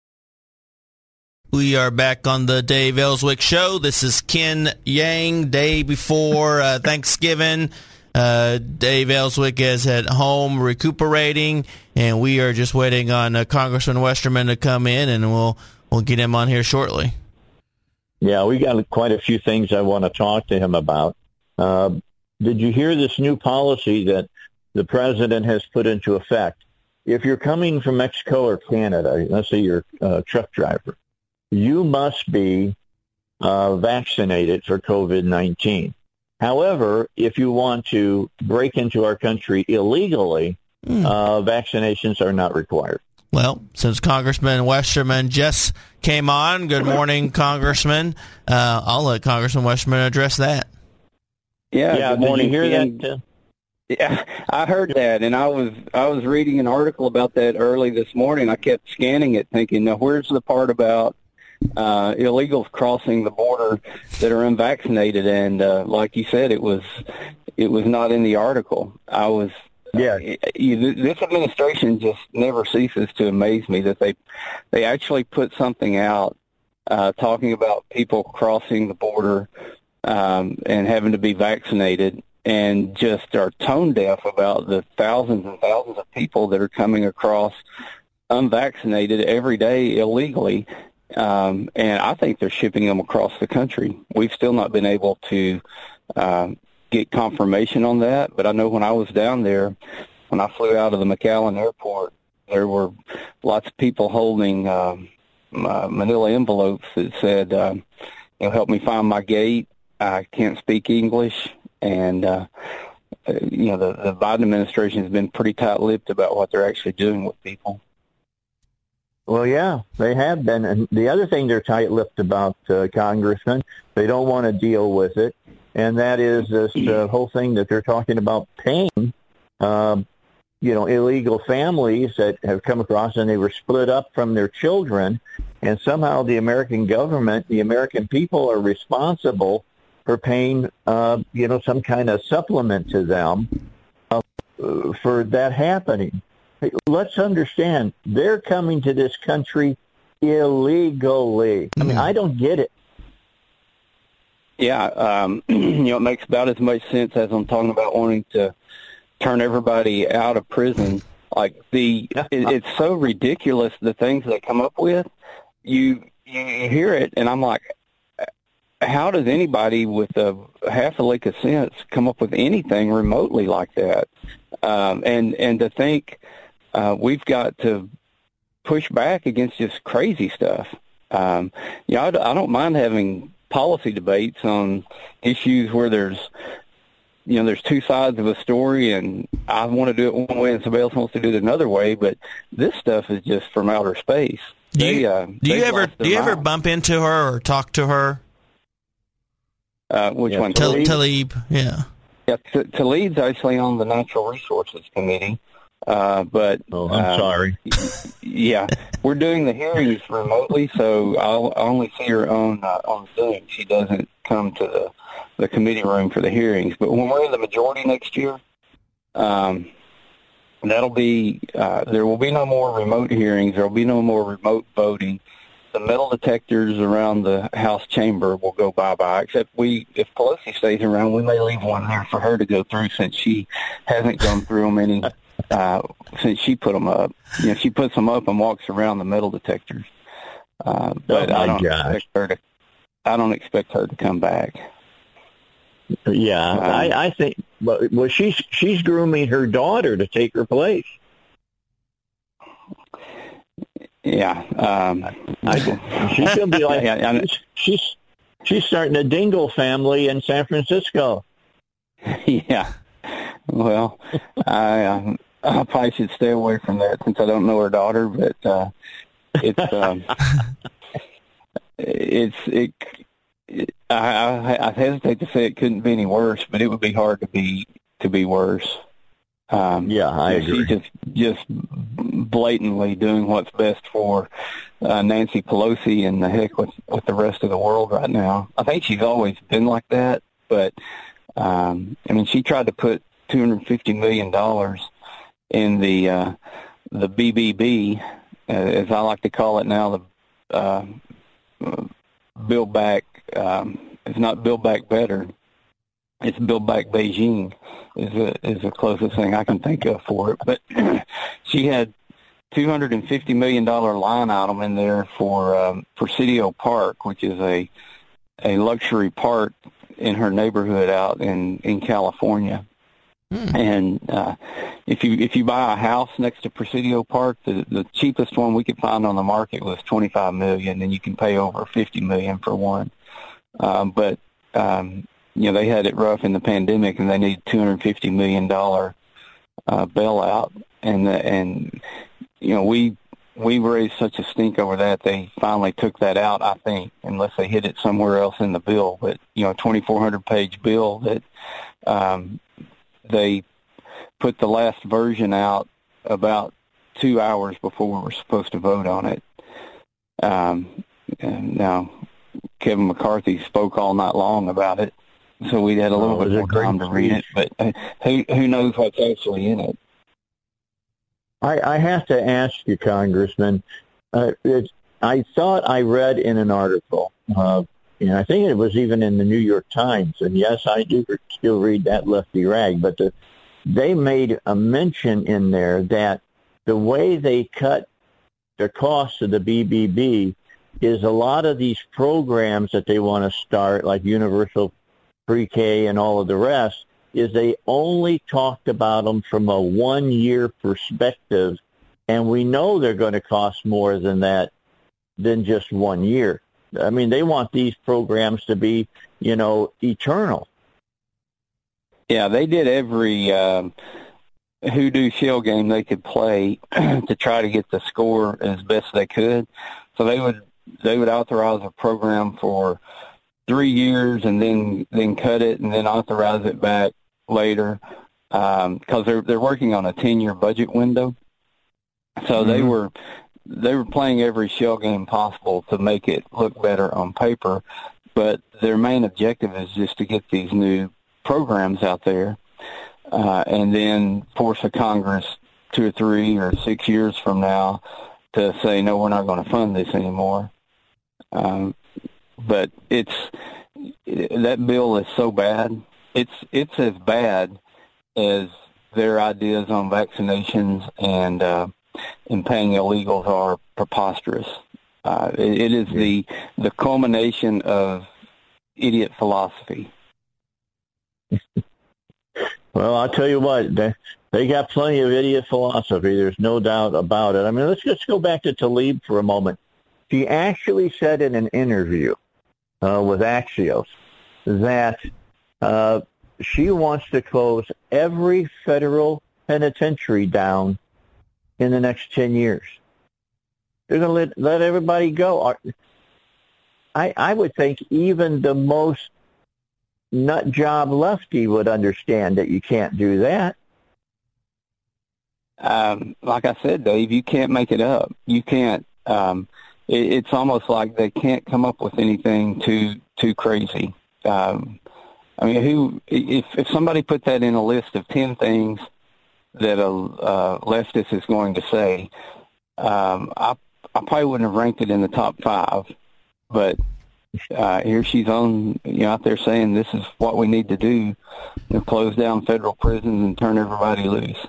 We are back on the Dave Ellswick Show. This is Ken Yang, day before Thanksgiving. Dave Ellswick is at home recuperating, and we are just waiting on Congressman Westerman to come in, and we'll get him on here shortly. Yeah, we got quite a few things I want to talk to him about. Did you hear this new policy that the president has put into effect? If you're coming from Mexico or Canada, let's say you're a truck driver, you must be vaccinated for COVID-19. However, if you want to break into our country illegally, vaccinations are not required. Well, since Congressman Westerman just came on, good morning, Congressman. I'll let Congressman Westerman address that. Yeah, good morning. Did you hear that? Yeah, I heard that, and I was reading an article about that early this morning. I kept scanning it, thinking, now where's the part about illegals crossing the border that are unvaccinated? And like you said, it was not in the article. This administration just never ceases to amaze me that they actually put something out talking about people crossing the border and having to be vaccinated, and just are tone deaf about the thousands and thousands of people that are coming across unvaccinated every day illegally. And I think they're shipping them across the country. We've still not been able to get confirmation on that, but I know when I was down there, when I flew out of the McAllen airport, there were lots of people holding manila envelopes that said, help me find my gate. I can't speak English. And, the Biden administration has been pretty tight-lipped about what they're actually doing with people. Well, yeah, they have been. And the other thing they're tight-lipped about, Congressman, they don't want to deal with it, and that is this whole thing that they're talking about paying, illegal families that have come across, and they were split up from their children, and somehow the American government, the American people are responsible for paying, some kind of supplement to them for that happening. Let's understand, they're coming to this country illegally. I mean, I don't get it. It makes about as much sense as I'm talking about wanting to turn everybody out of prison. Like it's so ridiculous, the things they come up with. You hear it, and I'm like, how does anybody with a half a lick of sense come up with anything remotely like that? And to think we've got to push back against just crazy stuff. I don't mind having policy debates on issues where there's two sides of a story, and I want to do it one way and somebody else wants to do it another way. But this stuff is just from outer space. Do you ever bump into her or talk to her? Which one? Tlaib. Yeah. Yeah, Tlaib's actually on the Natural Resources Committee. I'm sorry. Yeah, we're doing the hearings remotely, so I'll only see her on Zoom. She doesn't come to the committee room for the hearings. But when we're in the majority next year, that'll be there will be no more remote hearings. There will be no more remote voting. The metal detectors around the House chamber will go bye-bye, except if Pelosi stays around, we may leave one there for her to go through since she hasn't gone through them any since she put them up. She puts them up and walks around the metal detectors. But I don't expect her to come back. Yeah, I think. Well, she's grooming her daughter to take her place. Yeah, she's going to be like she's starting a Dingle family in San Francisco. Yeah. Well, I probably should stay away from that since I don't know her daughter. But I hesitate to say it couldn't be any worse, but it would be hard to be worse. I agree. She's just blatantly doing what's best for Nancy Pelosi and the heck with the rest of the world right now. I think she's always been like that, but she tried to put $250 million in the BBB, as I like to call it now, the Build Back. It's not Build Back Better. It's Build Back Beijing is the closest thing I can think of for it. But she had $250 million line item in there for Presidio Park, which is a luxury park in her neighborhood out in California. And if you buy a house next to Presidio Park, the cheapest one we could find on the market was $25 million, and you can pay over $50 million for one. But they had it rough in the pandemic, and they need $250 million bailout, and we raised such a stink over that they finally took that out. I think, unless they hid it somewhere else in the bill, but a 2,400-page bill that they put the last version out about 2 hours before we were supposed to vote on it. And now Kevin McCarthy spoke all night long about it, so we had a little bit more time to read it. But who knows what's actually in it? I have to ask you, Congressman. I thought I read in an article, I think it was even in the New York Times, and yes, I do still read that lefty rag, but they made a mention in there that the way they cut the cost of the BBB is a lot of these programs that they want to start, like universal pre-K and all of the rest, is they only talked about them from a one-year perspective, and we know they're going to cost more than that, than just 1 year. I mean, they want these programs to be, eternal. Yeah, they did every hoodoo shell game they could play to try to get the score as best they could. So they would authorize a program for 3 years and then cut it and then authorize it back later because they're working on a 10-year budget window. So they were playing every shell game possible to make it look better on paper, but their main objective is just to get these new programs out there and then force a Congress 2 or 3 or 6 years from now to say, no, we're not going to fund this anymore. But that bill is so bad. It's as bad as their ideas on vaccinations and paying illegals are preposterous. It is the culmination of idiot philosophy. Well, I'll tell you what, they got plenty of idiot philosophy. There's no doubt about it. I mean, let's just go back to Tlaib for a moment. She actually said in an interview with Axios that she wants to close every federal penitentiary down in the next 10 years. They're going to let everybody go. I would think even the most nut job lefty would understand that you can't do that. Like I said, Dave, you can't make it up. You can't. It's almost like they can't come up with anything too crazy. I mean, if somebody put that in a list of 10 things that a leftist is going to say, I probably wouldn't have ranked it in the top 5. But here she's out there saying this is what we need to do: close down federal prisons and turn everybody loose.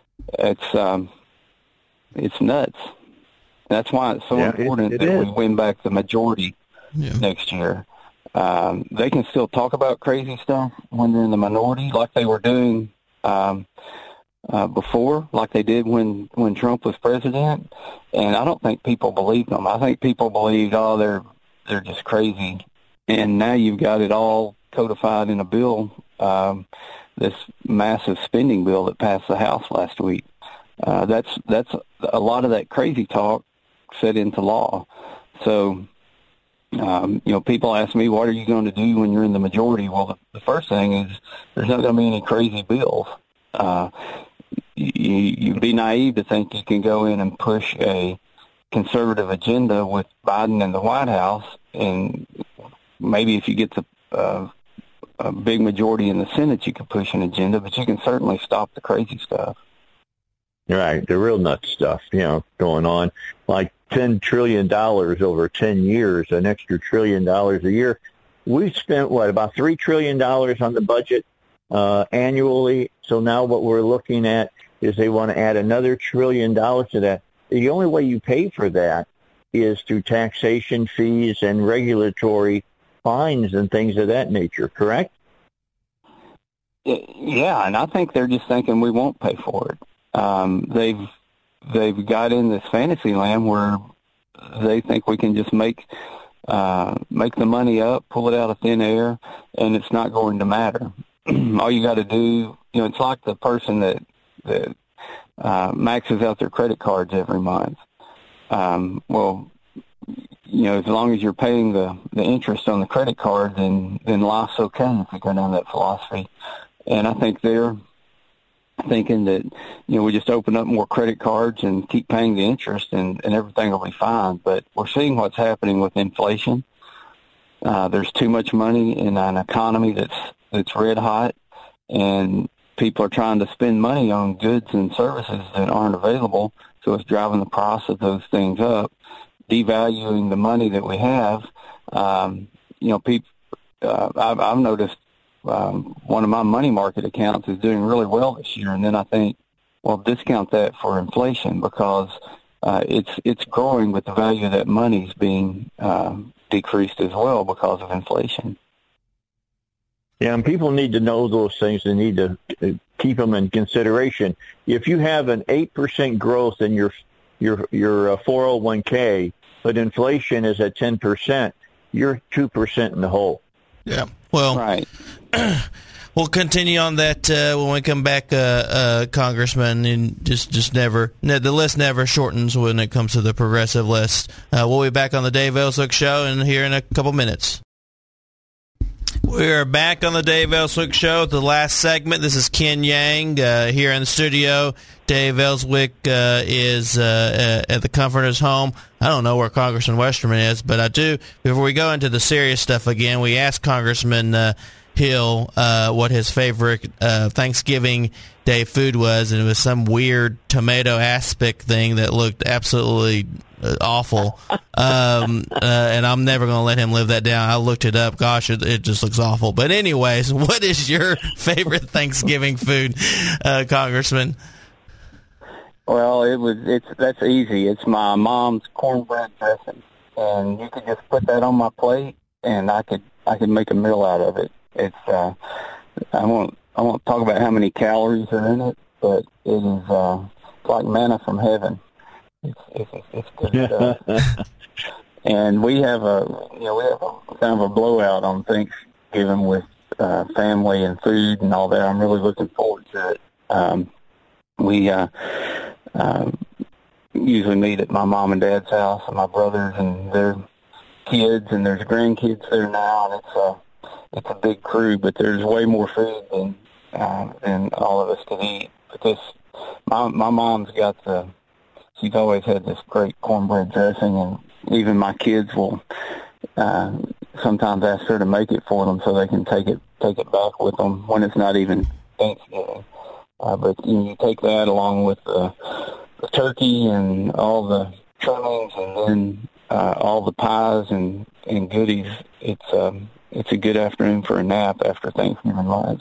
It's nuts. That's why it's so important that we win back the majority next year. They can still talk about crazy stuff when they're in the minority, like they were doing before, like they did when Trump was president. And I don't think people believed them. I think people believed, they're just crazy. And now you've got it all codified in a bill, this massive spending bill that passed the House last week. That's a lot of that crazy talk set into law. So, people ask me, what are you going to do when you're in the majority? Well, the first thing is there's not going to be any crazy bills. You'd be naive to think you can go in and push a conservative agenda with Biden in the White House, and maybe if you get a big majority in the Senate, you can push an agenda, but you can certainly stop the crazy stuff. Right, the real nuts stuff, going on, like $10 trillion over 10 years, an extra $1 trillion a year. We've spent, about $3 trillion on the budget annually. So now what we're looking at is they want to add another $1 trillion to that. The only way you pay for that is through taxation fees and regulatory fines and things of that nature, correct? Yeah, and I think they're just thinking we won't pay for it. They've got in this fantasy land where they think we can just make the money up, pull it out of thin air, and it's not going to matter. All you got to do, it's like the person that maxes out their credit cards every month. As long as you're paying the interest on the credit card, then life's okay if you go down that philosophy. And I think they're thinking that, we just open up more credit cards and keep paying the interest and everything will be fine. But we're seeing what's happening with inflation. There's too much money in an economy that's red hot, and people are trying to spend money on goods and services that aren't available, so it's driving the price of those things up, devaluing the money that we have. People, I've noticed one of my money market accounts is doing really well this year, and then I think, well, discount that for inflation because it's growing, but the value of that money is being decreased as well because of inflation. Yeah, and people need to know those things. They need to keep them in consideration. If you have an 8% growth in your 401k, but inflation is at 10%, you're 2% in the hole. Yeah. Well, right. We'll continue on that when we come back, Congressman. And the list never shortens when it comes to the progressive list. We'll be back on the Dave Ellswick Show here in a couple minutes. We are back on the Dave Ellswick Show, the last segment. This is Ken Yang here in the studio. Dave Ellswick is at the comfort of his home. I don't know where Congressman Westerman is, but I do. Before we go into the serious stuff again, we asked Congressman Hill what his favorite Thanksgiving day food was, and it was some weird tomato aspic thing that looked absolutely awful. And I'm never going to let him live that down. I looked it up. Gosh, it just looks awful. But anyways, what is your favorite Thanksgiving food, Congressman? Well, that's easy. It's my mom's cornbread dressing, and you could just put that on my plate, and I could make a meal out of it. It's I won't talk about how many calories are in it, but it is like manna from heaven. It's good stuff. And we have a kind of a blowout on Thanksgiving with family and food and all that. I'm really looking forward to it. We usually meet at my mom and dad's house, and my brothers and their kids, and there's grandkids there now, and it's a big crew, but there's way more food than all of us could eat. But my mom's she's always had this great cornbread dressing, and even my kids will sometimes ask her to make it for them so they can take it back with them when it's not even Thanksgiving. But you take that along with the turkey and all the trimmings, and then all the pies and goodies. It's a good afternoon for a nap after Thanksgiving lunch.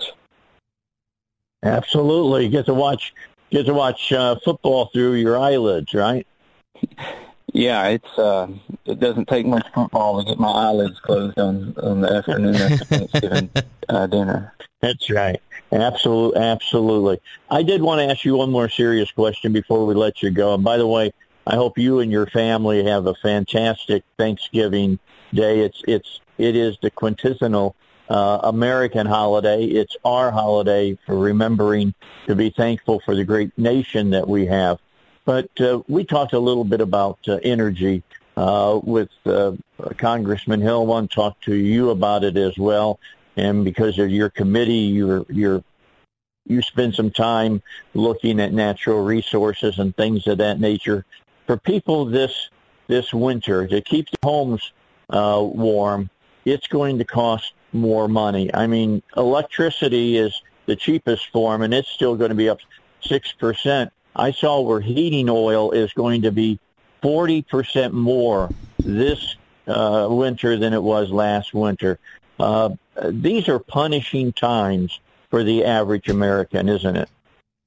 Absolutely, get to watch football through your eyelids, right? Yeah, it doesn't take much football to get my eyelids closed on the afternoon after Thanksgiving dinner. That's right. Absolutely. I did want to ask you one more serious question before we let you go. And by the way, I hope you and your family have a fantastic Thanksgiving Day. It is the quintessential American holiday. It's our holiday for remembering to be thankful for the great nation that we have. But we talked a little bit about energy with Congressman Hill. I want to talk to you about it as well. And because of your committee, you spend some time looking at natural resources and things of that nature. For people this winter, to keep the homes warm, it's going to cost more money. I mean, electricity is the cheapest form, and it's still going to be up 6%. I saw where heating oil is going to be 40% more this winter than it was last winter. These are punishing times for the average American, isn't it?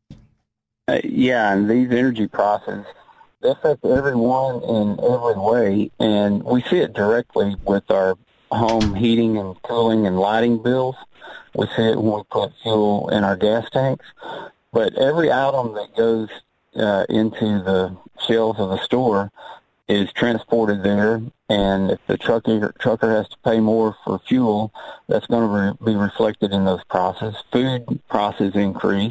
Yeah, and these energy prices, they affect everyone in every way, and we see it directly with our home heating and cooling and lighting bills. We see it when we put fuel in our gas tanks. But every item that goes into the shelves of the store is transported there, and if the trucker has to pay more for fuel, that's going to be reflected in those prices. Food prices increase.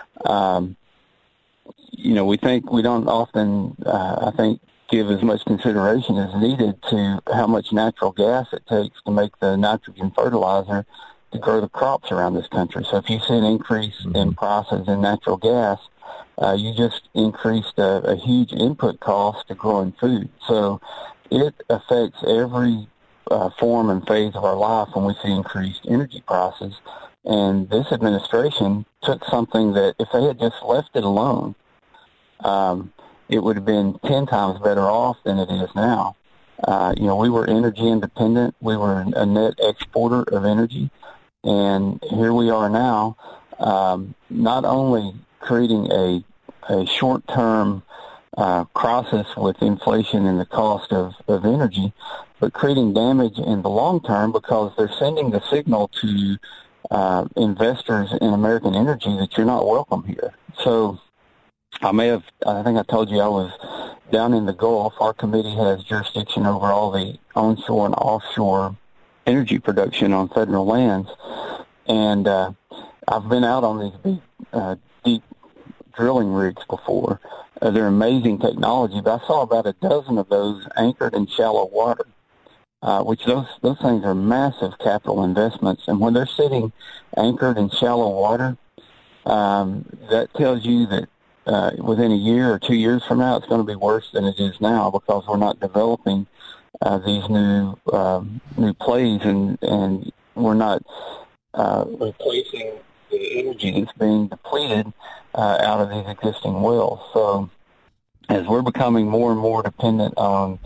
We don't often, I think, give as much consideration as needed to how much natural gas it takes to make the nitrogen fertilizer to grow the crops around this country. So if you see an increase in prices in natural gas, you just increased a huge input cost to growing food. So it affects every form and phase of our life when we see increased energy prices. And this administration took something that if they had just left it alone, it would have been 10 times better off than it is now. We were energy independent. We were a net exporter of energy. And here we are now, not only creating a short-term crisis with inflation and the cost of energy, but creating damage in the long term because they're sending the signal to investors in American energy that you're not welcome here. So I think I told you I was down in the Gulf. Our committee has jurisdiction over all the onshore and offshore energy production on federal lands. And I've been out on these big, deep drilling rigs before. They're amazing technology, but I saw about a dozen of those anchored in shallow water, which those things are massive capital investments. And when they're sitting anchored in shallow water, that tells you that within a year or 2 years from now, it's going to be worse than it is now because we're not developing these new plays, and we're not replacing the energy that's being depleted out of these existing wells. So as we're becoming more and more dependent on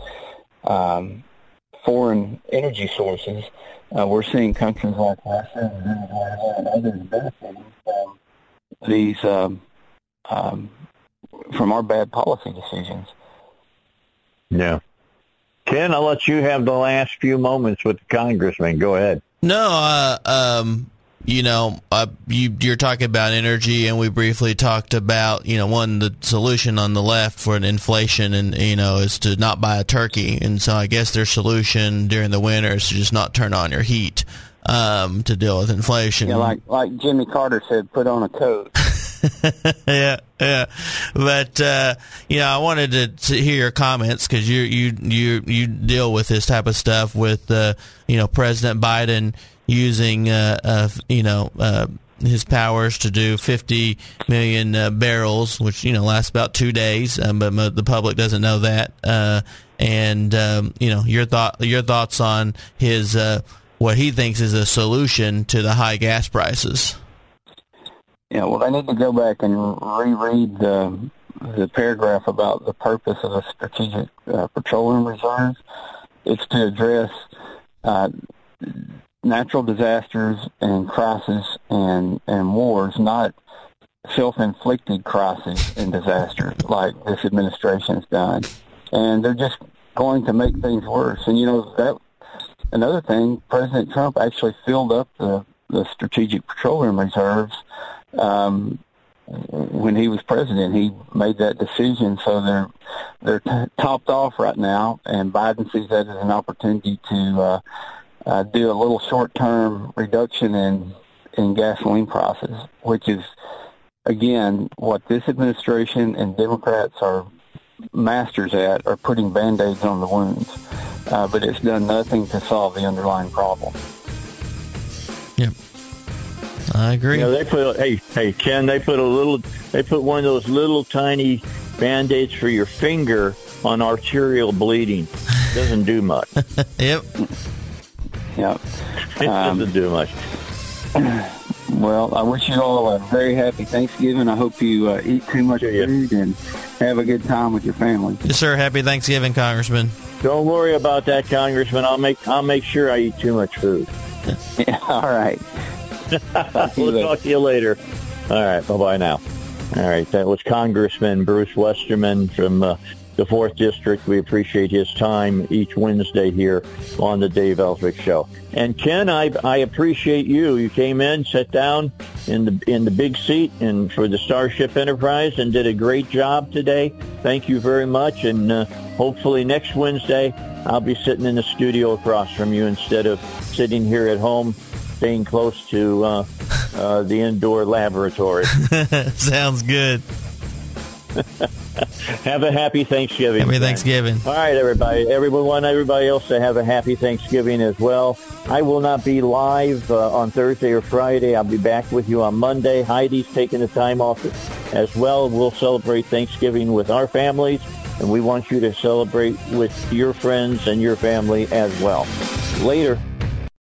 foreign energy sources, we're seeing countries like Russia and Venezuela and others benefiting from these from our bad policy decisions. Yeah. Ken, I'll let you have the last few moments with the congressman. Go ahead. No, you're talking about energy, and we briefly talked about, the solution on the left for an inflation and, is to not buy a turkey. And so I guess their solution during the winter is to just not turn on your heat to deal with inflation. Yeah, like Jimmy Carter said, put on a coat. Yeah. But, I wanted to hear your comments because you deal with this type of stuff with, President Biden using, his powers to do 50 million barrels, which, lasts about 2 days, but the public doesn't know that. Your thoughts on his, what he thinks is a solution to the high gas prices. Yeah, well, I need to go back and reread the paragraph about the purpose of the strategic petroleum reserve. It's to address natural disasters and crises and wars, not self-inflicted crises and disasters like this administration has done. And they're just going to make things worse. And, that another thing, President Trump actually filled up the strategic petroleum reserves when he was president. He made that decision, so they're topped off right now, and Biden sees that as an opportunity to do a little short-term reduction in gasoline prices, which is, again, what this administration and Democrats are masters at, are putting Band-Aids on the wounds. But it's done nothing to solve the underlying problem. Yep. I agree. They put Ken, they put one of those little tiny Band-Aids for your finger on arterial bleeding. Doesn't do much. Yep. Yep. It doesn't do much. Well, I wish you all a very happy Thanksgiving. I hope you eat too much food and have a good time with your family. Yes, sir. Happy Thanksgiving, Congressman. Don't worry about that, Congressman. I'll make sure I eat too much food. Yeah, all right. We'll talk to you later. All right. Bye-bye now. All right. That was Congressman Bruce Westerman from the 4th District. We appreciate his time each Wednesday here on the Dave Ellswick Show. And Ken, I appreciate you. You came in, sat down in the big seat and for the Starship Enterprise and did a great job today. Thank you very much. And hopefully next Wednesday I'll be sitting in the studio across from you instead of sitting here at home, staying close to the indoor laboratory. Sounds good. Have a happy Thanksgiving. Happy Thanksgiving. All right, everybody. Everybody else, have a happy Thanksgiving as well. I will not be live on Thursday or Friday. I'll be back with you on Monday. Heidi's taking the time off as well. We'll celebrate Thanksgiving with our families, and we want you to celebrate with your friends and your family as well. Later.